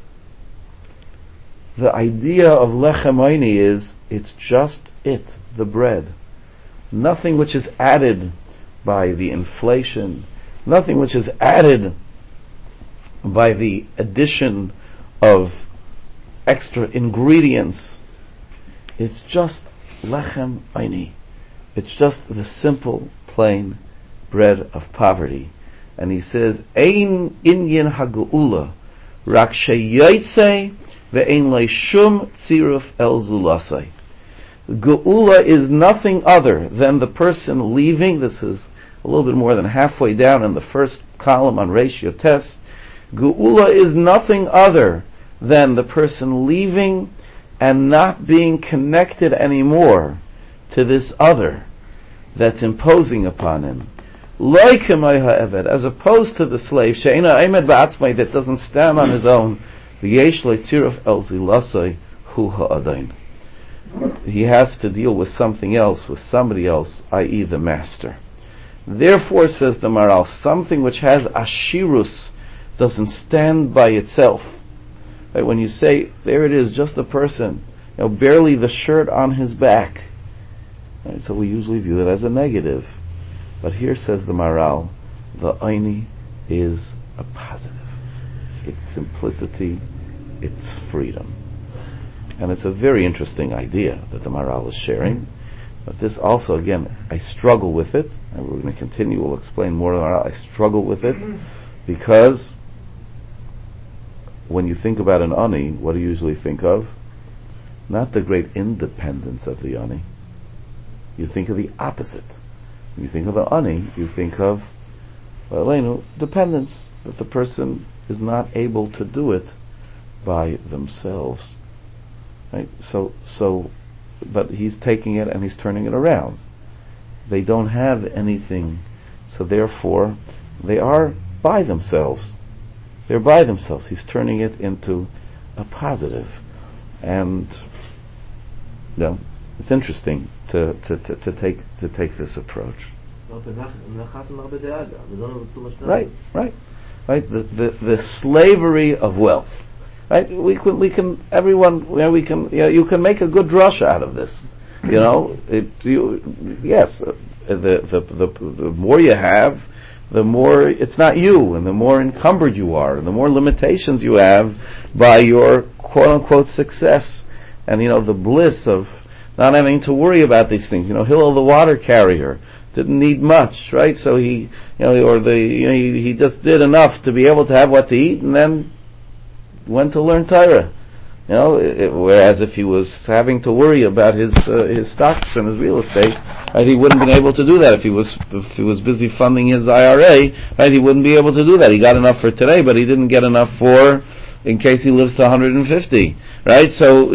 The idea of Lechem Oini is, it's just it, the bread. Nothing which is added by the inflation, nothing which is added by the addition of extra ingredients. It's just Lechem Oini. It's just the simple, plain bread of poverty. And he says, Ein inyan hageula, rak sheyotzei ve'ein lei shum tziruf el zulasai. Geula is nothing other than the person leaving. This is a little bit more than halfway down in the first column on ratio tests. Geula is nothing other than the person leaving and not being connected anymore to this other that's imposing upon him. As opposed to the slave, that doesn't stand on his own. He has to deal with something else, with somebody else, i.e. the master. Therefore, says the Maharal, something which has ashirus doesn't stand by itself. Right? When you say, there it is, just a person, barely the shirt on his back. Right? So we usually view it as a negative. But here says the Maharal, the Oini is a positive. It's simplicity, it's freedom. And it's a very interesting idea that the Maharal is sharing, But this also, again, I struggle with it, and we're going to continue, we'll explain more about it. I struggle with it because when you think about an ani, what do you usually think of? Not the great independence of the ani. You think of the opposite. When you think of an ani, you think of dependence, that the person is not able to do it by themselves. Right? So, but he's taking it and he's turning it around. They don't have anything, so therefore they are by themselves. They're by themselves. He's turning it into a positive, and it's interesting to take this approach. Right. The slavery of wealth. Right? We can everyone. We can. You can make a good drush out of this. Yes. The more you have, the more it's not you, and the more encumbered you are, and the more limitations you have by your quote-unquote success, and the bliss of not having to worry about these things. Hillel the water carrier didn't need much, right? So he just did enough to be able to have what to eat, and then went to learn Torah. Whereas if he was having to worry about his stocks and his real estate, right, he wouldn't have been able to do that. If he was busy funding his IRA, right, he wouldn't be able to do that. He got enough for today, but he didn't get enough for in case he lives to 150, right? So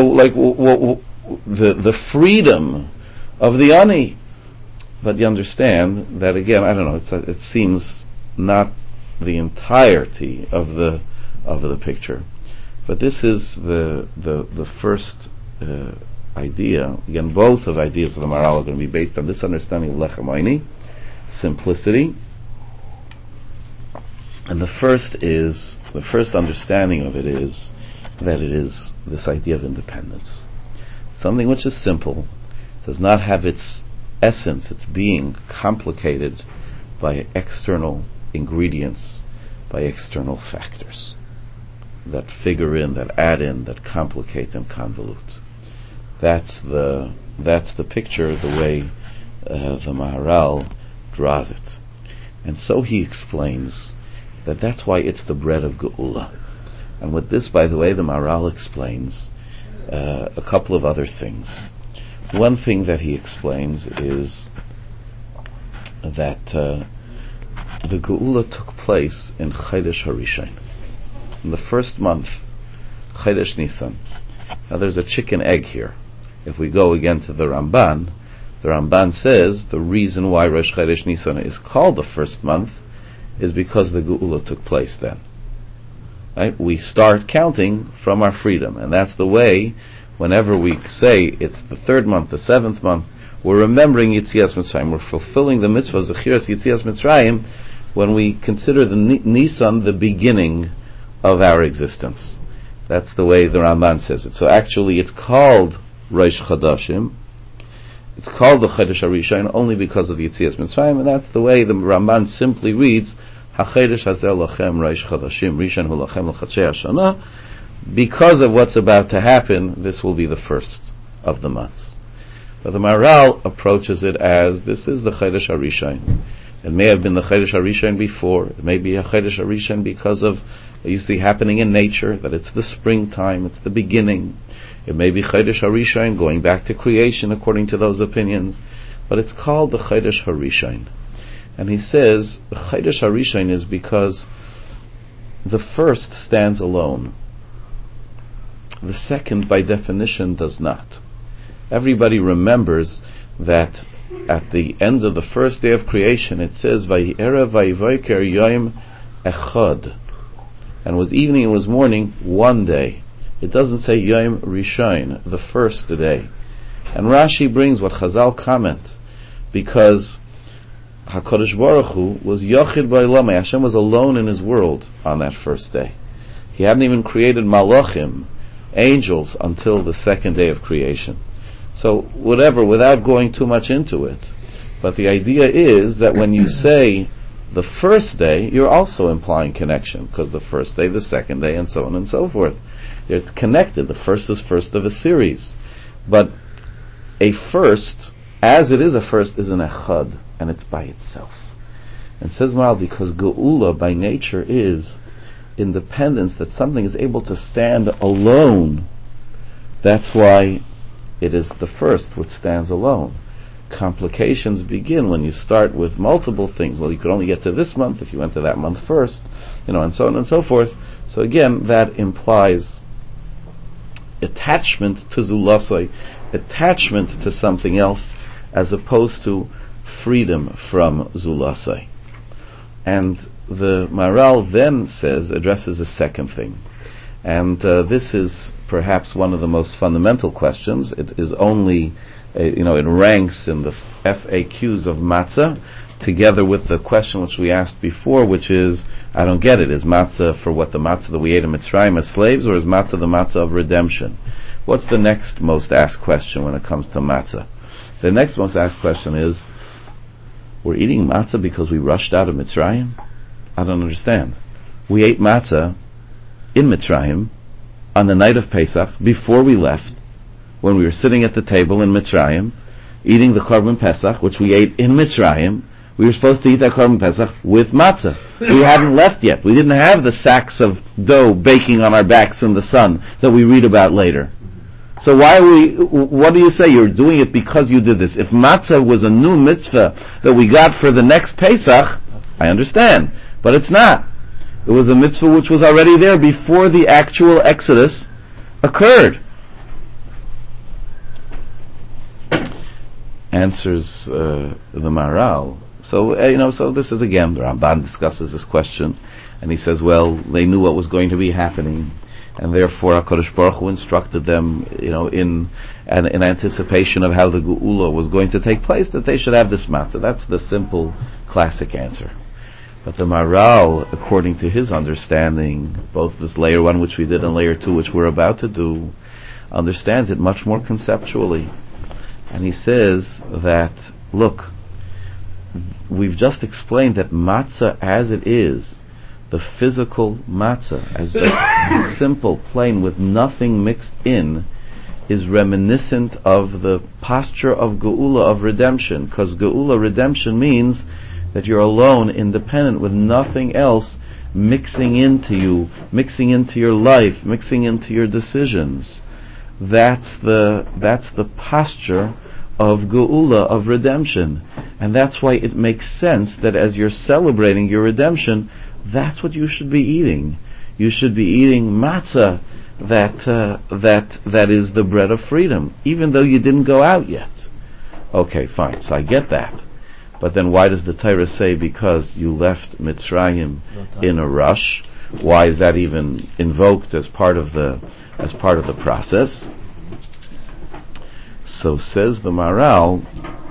the freedom of the ani. But you understand that again. I don't know. It seems not the entirety of the picture. But this is the first idea. Again, both of the ideas of the Maharal are going to be based on this understanding of Lechem Oini, simplicity. And the first understanding of it is that it is this idea of independence. Something which is simple, does not have its essence, its being, complicated by external ingredients, by external factors that figure in, that add in, that complicate and convolute. That's the picture, the way the Maharal draws it. And so he explains that that's why it's the bread of Geula. And with this, by the way, the Maharal explains a couple of other things. One thing that he explains is that the Geula took place in Chodesh Harishon, in the first month, Chodesh Nisan. Now there's a chicken egg here. If we go again to the Ramban says the reason why Rosh Chodesh Nisan is called the first month is because the Geula took place then. Right? We start counting from our freedom, and that's the way. Whenever we say it's the third month, the seventh month, we're remembering Yitzias Mitzrayim. We're fulfilling the mitzvah Zechiras Yitzias Mitzrayim when we consider the Nisan the beginning of our existence. That's the way the Ramban says it. So actually it's called Rosh Chodashim. It's called the Chodesh Harishon only because of Yitzias Mitzrayim, and that's the way the Ramban simply reads HaChodesh Hazer Lachem Rosh Chodashim Rishon Hu Lachem L'Chatzei HaShana. Because of what's about to happen, this will be the first of the months. But the Maharal approaches it as this is the Chodesh Harishon. It may have been the Chodesh Harishon before. It may be a Chodesh Harishon because of what you see happening in nature, that it's the springtime, it's the beginning. It may be Chodesh Harishon going back to creation according to those opinions. But it's called the Chodesh Harishon. And he says the Chodesh Harishon is because the first stands alone. The second, by definition, does not. Everybody remembers that at the end of the first day of creation, it says, Vayi'era vayivoker yom echad. And it was evening, it was morning, one day. It doesn't say yom rishon, the first day. And Rashi brings what Chazal comment, because HaKadosh Baruch Hu was Yochid Ba'olamai. Hashem was alone in His world on that first day. He hadn't even created Malachim, angels, until the second day of creation. So whatever, without going too much into it, but the idea is that when you say the first day, you're also implying connection, because the first day, the second day, and so on and so forth. It's connected. The first is first of a series. But a first as it is a first, is an echad, and it's by itself. And says Maral, because geula by nature is independence, that something is able to stand alone. That's why it is the first which stands alone. Complications begin when you start with multiple things. Well, you could only get to this month if you went to that month first, and so on and so forth. So again, that implies attachment to zulasai, attachment to something else, as opposed to freedom from zulasai. And the Maral then addresses a second thing. And this is perhaps one of the most fundamental questions. It is only, it ranks in the FAQs of matzah, together with the question which we asked before, which is, I don't get it, is matzah for what the matzah that we ate in Mitzrayim as slaves, or is matzah the matzah of redemption? What's the next most asked question when it comes to matzah? The next most asked question is, we're eating matzah because we rushed out of Mitzrayim? I don't understand. We ate matzah in Mitzrayim on the night of Pesach, before we left, when we were sitting at the table in Mitzrayim, eating the Korban Pesach, which we ate in Mitzrayim. We were supposed to eat that Korban Pesach with matzah. We hadn't left yet. We didn't have the sacks of dough baking on our backs in the sun that we read about later. So what do you say? You're doing it because you did this. If matzah was a new mitzvah that we got for the next Pesach, I understand. But it's not. It was a mitzvah which was already there before the actual Exodus occurred. Answers the Maral. So this is again, the Ramban discusses this question, and he says, well, they knew what was going to be happening, and therefore HaKadosh Baruch Hu instructed them, in anticipation of how the Geula was going to take place, that they should have this matzah. That's the simple, classic answer. But the Maral, according to his understanding, both this layer 1 which we did and layer 2 which we're about to do, understands it much more conceptually. And he says that, look, we've just explained that matzah as it is, the physical matzah, as just simple, plain, with nothing mixed in, is reminiscent of the posture of Geula, of redemption. Because Geula, redemption, means that you're alone, independent, with nothing else mixing into you, mixing into your life, mixing into your decisions. That's the posture of Geula, of redemption. And that's why it makes sense that as you're celebrating your redemption, that's what you should be eating. You should be eating matzah that is the bread of freedom, even though you didn't go out yet. Okay, fine, so I get that. But then why does the Torah say because you left Mitzrayim in a rush? Why is that even invoked as part of the process? So says the Maral,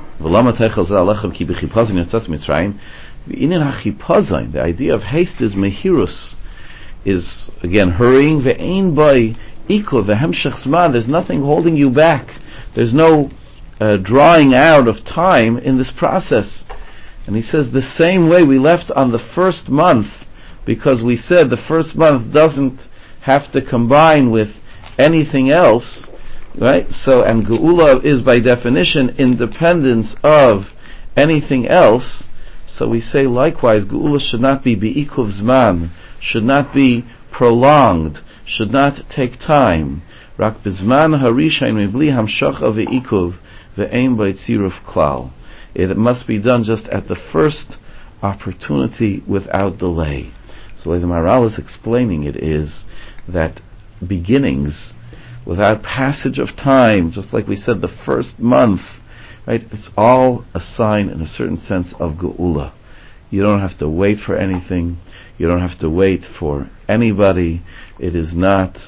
the idea of haste is mehirus, is again hurrying. There's nothing holding you back. There's no drawing out of time in this process. And he says the same way we left on the first month, because we said the first month doesn't have to combine with anything else, right? So, and Geula is by definition independence of anything else. So we say likewise, Geula should not be bi'ikuv zman, should not be prolonged, should not take time. Rak bizman harishain mibli hamshacha ve'ikuv ve'ein b'tziruf klal. It must be done just at the first opportunity without delay. So the way the Maral is explaining it is that beginnings without passage of time, just like we said, the first month, right? It's all a sign, in a certain sense, of Geula. You don't have to wait for anything. You don't have to wait for anybody. It is not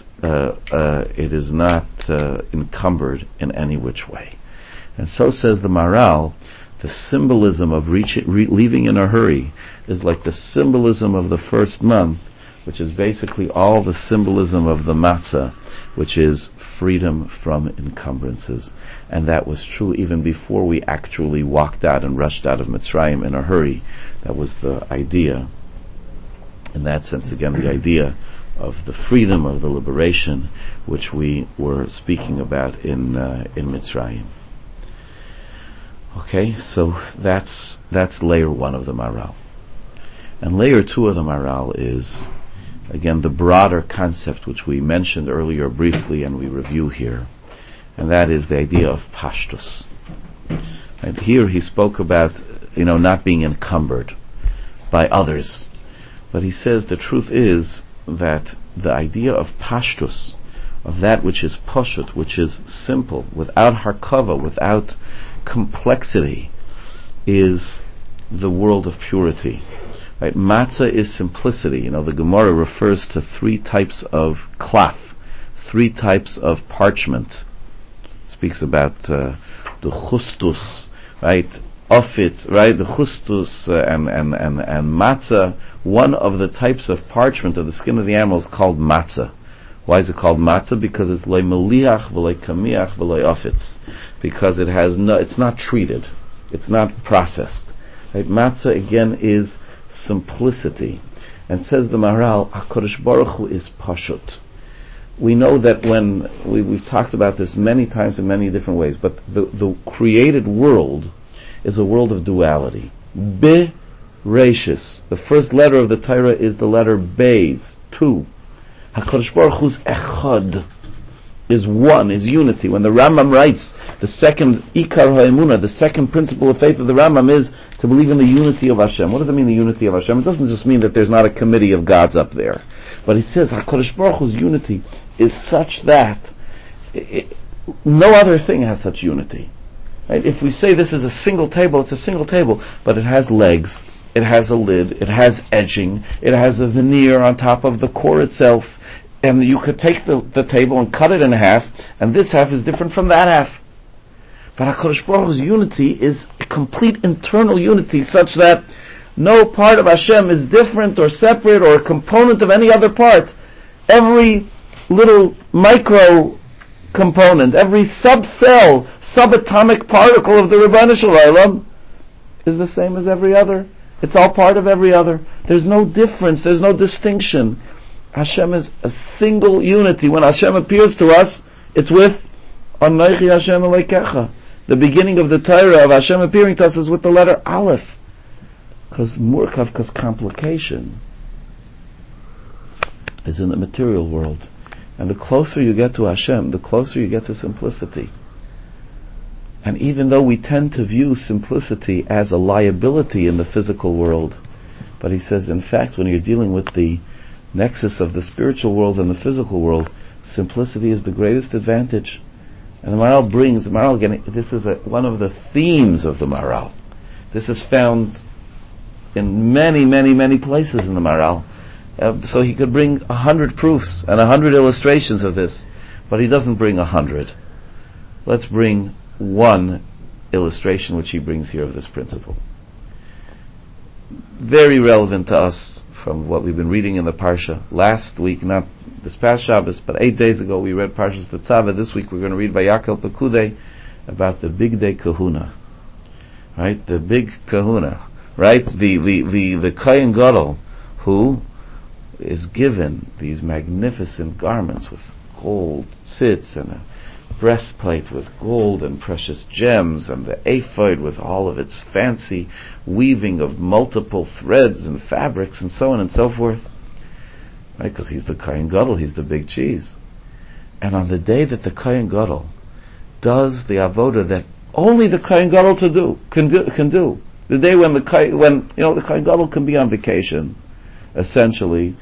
encumbered in any which way. And so says the Maral, the symbolism of leaving in a hurry is like the symbolism of the first month, which is basically all the symbolism of the matzah, which is freedom from encumbrances. And that was true even before we actually walked out and rushed out of Mitzrayim in a hurry. That was the idea. In that sense, again, the idea of the freedom, of the liberation, which we were speaking about in Mitzrayim. Okay, so that's layer 1 of the Maharal. And layer 2 of the Maharal is, again, the broader concept which we mentioned earlier briefly and we review here, and that is the idea of Pashtus. And here he spoke about, not being encumbered by others. But he says the truth is that the idea of Pashtus, of that which is Pashut, which is simple, without Harkava, without complexity, is the world of purity. Right? Matzah is simplicity. The Gemara refers to 3 types of cloth, 3 types of parchment. It speaks about the chustus, right? Ofit, right? The chustus and matzah. One of the types of parchment of the skin of the animal is called matzah. Why is it called matzah? Because it's loy meliach v'loy kamiach v'loy ofitz. Because it's not treated, it's not processed. Right? Matzah again is simplicity, and says the Maharal, HaKadosh Baruch Hu is pashut. We know that when we've talked about this many times in many different ways, but the created world is a world of duality. Be-rashis. The first letter of the Torah is the letter Beis, 2. HaKadosh Baruch Hu's echad, is one, is unity. When the Rambam writes, the second Ikar HaEmunah, the second principle of faith of the Rambam is to believe in the unity of Hashem. What does it mean, the unity of Hashem? It doesn't just mean that there's not a committee of gods up there. But he says, HaKadosh Baruch Hu's unity is such that no other thing has such unity. Right? If we say this is a single table, it's a single table, but it has legs, it has a lid, it has edging, it has a veneer on top of the core itself, and you could take the table and cut it in half, and this half is different from that half. But HaKadosh Baruch Hu's unity is a complete internal unity, such that no part of Hashem is different or separate or a component of any other part. Every little micro component, every sub-cell, subatomic particle of the Rebbeinu Shalom is the same as every other. It's all part of every other. There's no difference, there's no distinction. Hashem is a single unity. When Hashem appears to us, it's with Anochi Hashem Elokecha. The beginning of the Torah of Hashem appearing to us is with the letter Aleph. Because complication is in the material world. And the closer you get to Hashem, the closer you get to simplicity. And even though we tend to view simplicity as a liability in the physical world, but he says, in fact, when you're dealing with the nexus of the spiritual world and the physical world, simplicity is the greatest advantage. And the Maharal again, this is one of the themes of the Maharal. This is found in many, many, many places in the Maharal. So he could bring 100 proofs and 100 illustrations of this, but he doesn't bring 100. Let's bring one illustration which he brings here of this principle. Very relevant to us from what we've been reading in the Parsha. Last week, not this past Shabbos, but 8 days ago, we read Parshas Tetzaveh. This week we're going to read Vayakel Pekudei about the big day kahuna. Right? The big kahuna. Right? The Kohen Gadol, who is given these magnificent garments with gold tzitz and a breastplate with gold and precious gems, and the ephod with all of its fancy weaving of multiple threads and fabrics and so on and so forth. Right? Because he's the Kohen Gadol, he's the big cheese. And on the day that the Kohen Gadol does the avodah that only the Kohen Gadol can do, the day when the Kohen Gadol can be on vacation, essentially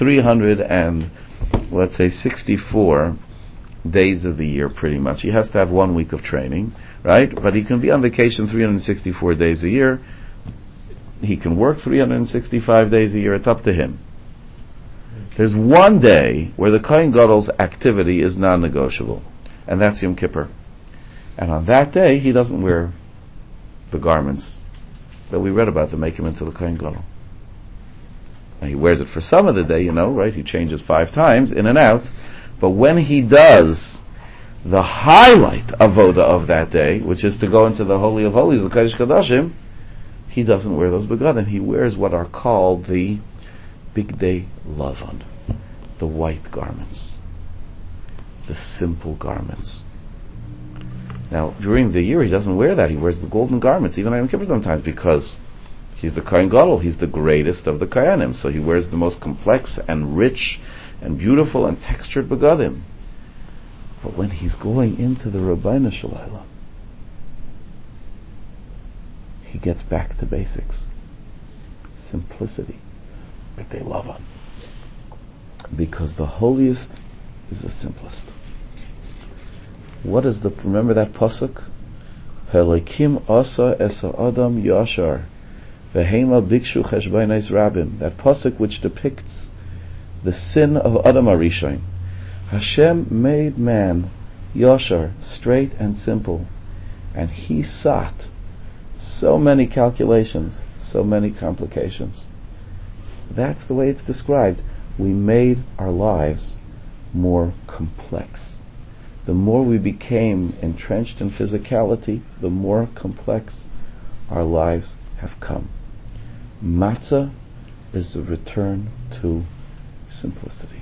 364 days of the year, pretty much. He has to have 1 week of training, right? But he can be on vacation 364 days a year. He can work 365 days a year. It's up to him. There's one day where the Kohen Gadol's activity is non-negotiable, and that's Yom Kippur. And on that day, he doesn't wear the garments that we read about that make him into the Kohen Gadol. Now, he wears it for some of the day, right? He changes 5 times, in and out. But when he does the highlight avoda of that day, which is to go into the Holy of Holies, the Kodesh Kodashim, he doesn't wear those begadim. He wears what are called the Bigdei Lavan, the white garments, the simple garments. Now, during the year, he doesn't wear that. He wears the golden garments, even on Yom Kippur sometimes, because he's the Kohen Gadol. He's the greatest of the Kohanim. So he wears the most complex and rich and beautiful and textured begadim. But when he's going into the Rabbeinu Shalom, he gets back to basics. Simplicity. But they love him. Because the holiest is the simplest. Remember that pasuk? Helikim asa esa adam yashar v'heima bikshu cheshbonais rabim. That pasuk which depicts the sin of Adam Arishon. Hashem made man yashar, straight and simple, and he sought so many calculations, so many complications. That's the way it's described. We made our lives more complex. The more we became entrenched in physicality, the more complex our lives have come. Matzah is the return to simplicity.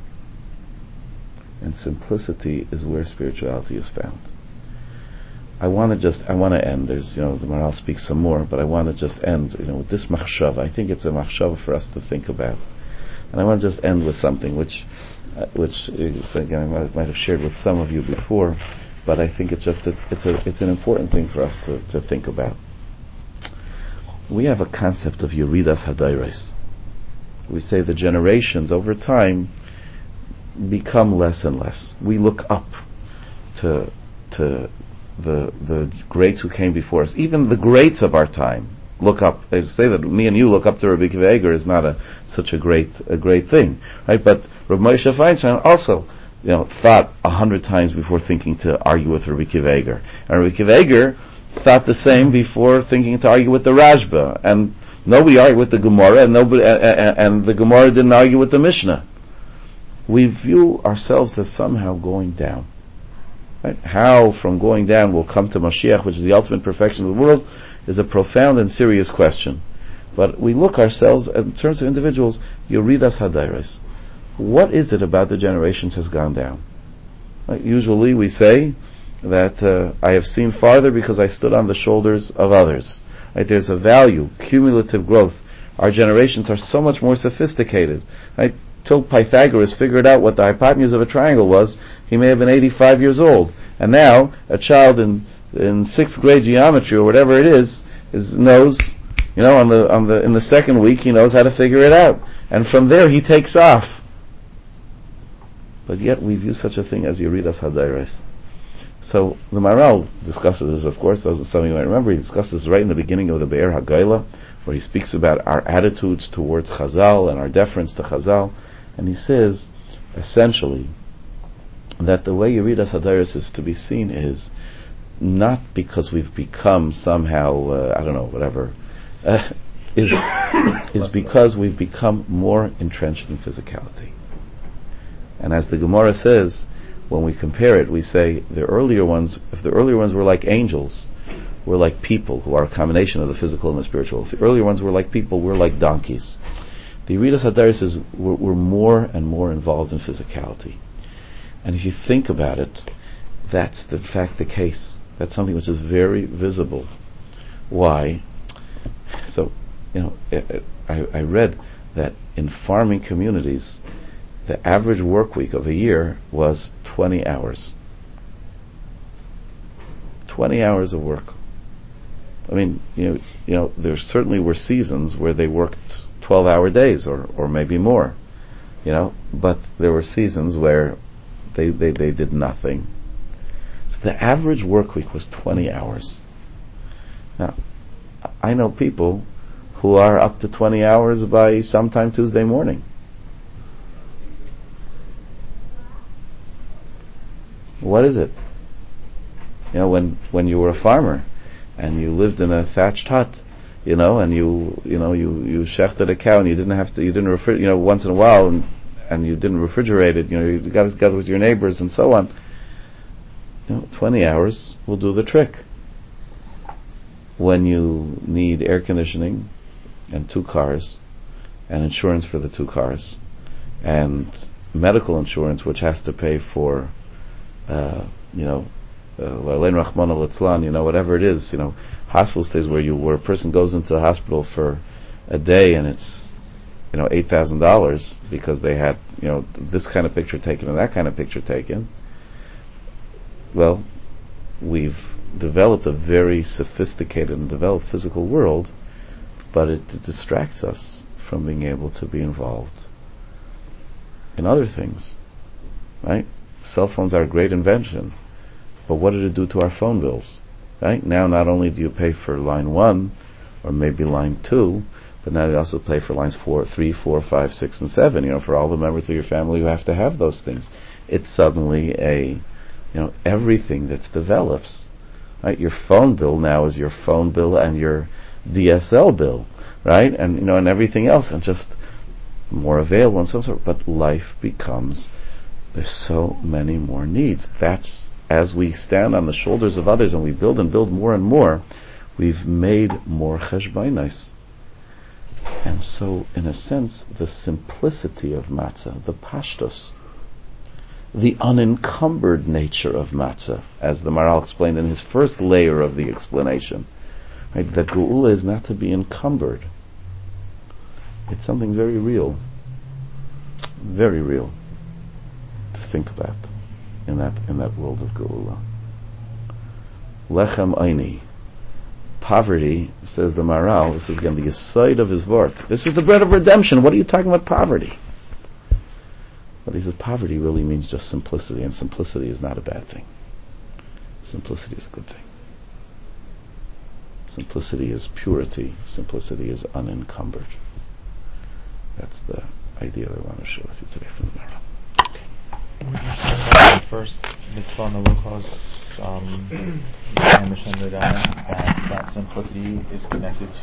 And simplicity is where spirituality is found. I want to end. There's, the Maharal speaks some more, but I want to just end, with this machshava. I think it's a machshava for us to think about. And I want to just end with something which again, I might have shared with some of you before, but I think it's an important thing for us to think about. We have a concept of Yeridas Hadairos. We say the generations over time become less and less. We look up to the greats who came before us. Even the greats of our time look up. They say that me and you look up to Rabbi Akiva Eiger is not such a great thing, right? But Rabbi Moshe Feinstein also, thought 100 times before thinking to argue with Rabbi Akiva Eiger. And Rabbi Akiva Eiger thought the same before thinking to argue with the Rashba. And nobody argued with the Gemara, and the Gemara didn't argue with the Mishnah. We view ourselves as somehow going down. Right? How from going down we'll come to Mashiach, which is the ultimate perfection of the world, is a profound and serious question. But we look ourselves, in terms of individuals, Yeridas Hadairos. What is it about the generations has gone down? Right? Usually we say that I have seen farther because I stood on the shoulders of others. Right? There's a value, cumulative growth. Our generations are so much more sophisticated. Right? Till Pythagoras figured out what the hypotenuse of a triangle was, he may have been 85 years old. And now, a child in 6th grade geometry or whatever it is knows, in the second week he knows how to figure it out. And from there he takes off. But yet we view such a thing as Yeridas Hadairos. So the Maharal discusses this, of course, those are some of you might remember, he discusses right in the beginning of the Be'er HaGoyla, where he speaks about our attitudes towards Chazal and our deference to Chazal. And he says, essentially, that the way Yeridas Hadairos is to be seen is not because we've become somehow, is because we've become more entrenched in physicality. And as the Gemara says, when we compare it, we say if the earlier ones were like angels, we're like people who are a combination of the physical and the spiritual. If the earlier ones were like people, we're like donkeys. The Yeridas Hadairos is we're more and more involved in physicality. And if you think about it, that's in fact the case. That's something which is very visible. Why? So, I read that in farming communities, the average work week of a year was 20 hours. 20 hours of work. I mean, there certainly were seasons where they worked 12-hour days or maybe more, but there were seasons where they did nothing. So the average work week was 20 hours. Now, I know people who are up to 20 hours by sometime Tuesday morning. What is it? When you were a farmer and you lived in a thatched hut, and you shechted a cow and you didn't refrigerate, once in a while, and you didn't refrigerate it, you got together with your neighbors and so on. 20 hours will do the trick. When you need air conditioning and 2 cars and insurance for the 2 cars and medical insurance which has to pay for whatever it is, hospital stays where a person goes into the hospital for a day and it's, $8,000 because they had, this kind of picture taken and that kind of picture taken. Well, we've developed a very sophisticated and developed physical world, but it distracts us from being able to be involved in other things, right? Cell phones are a great invention, but what did it do to our phone bills, right? Now not only do you pay for line 1 or maybe line 2, but now you also pay for lines 3, 4, 5, 6, and 7, for all the members of your family who have to have those things. It's suddenly everything that develops, right? Your phone bill now is your phone bill and your DSL bill, right? And and everything else, and just more available and so on. But life becomes, there's so many more needs. That's as we stand on the shoulders of others and we build and build more and more, we've made more cheshbainos. And so, in a sense, the simplicity of matzah, the pashtos, the unencumbered nature of matzah, as the Maharal explained in his first layer of the explanation, right, that geula is not to be encumbered. It's something very real to think about in that world of geula. Lechem eini, poverty, says the Maharal, this is again the aside of his vort. This is the bread of redemption. What are you talking about poverty? But he says poverty really means just simplicity, and simplicity is not a bad thing. Simplicity is a good thing. Simplicity is purity. Simplicity is unencumbered. That's the idea that I want to share with you today from the Maharal. The first mitzvah on the Luchos, that simplicity is connected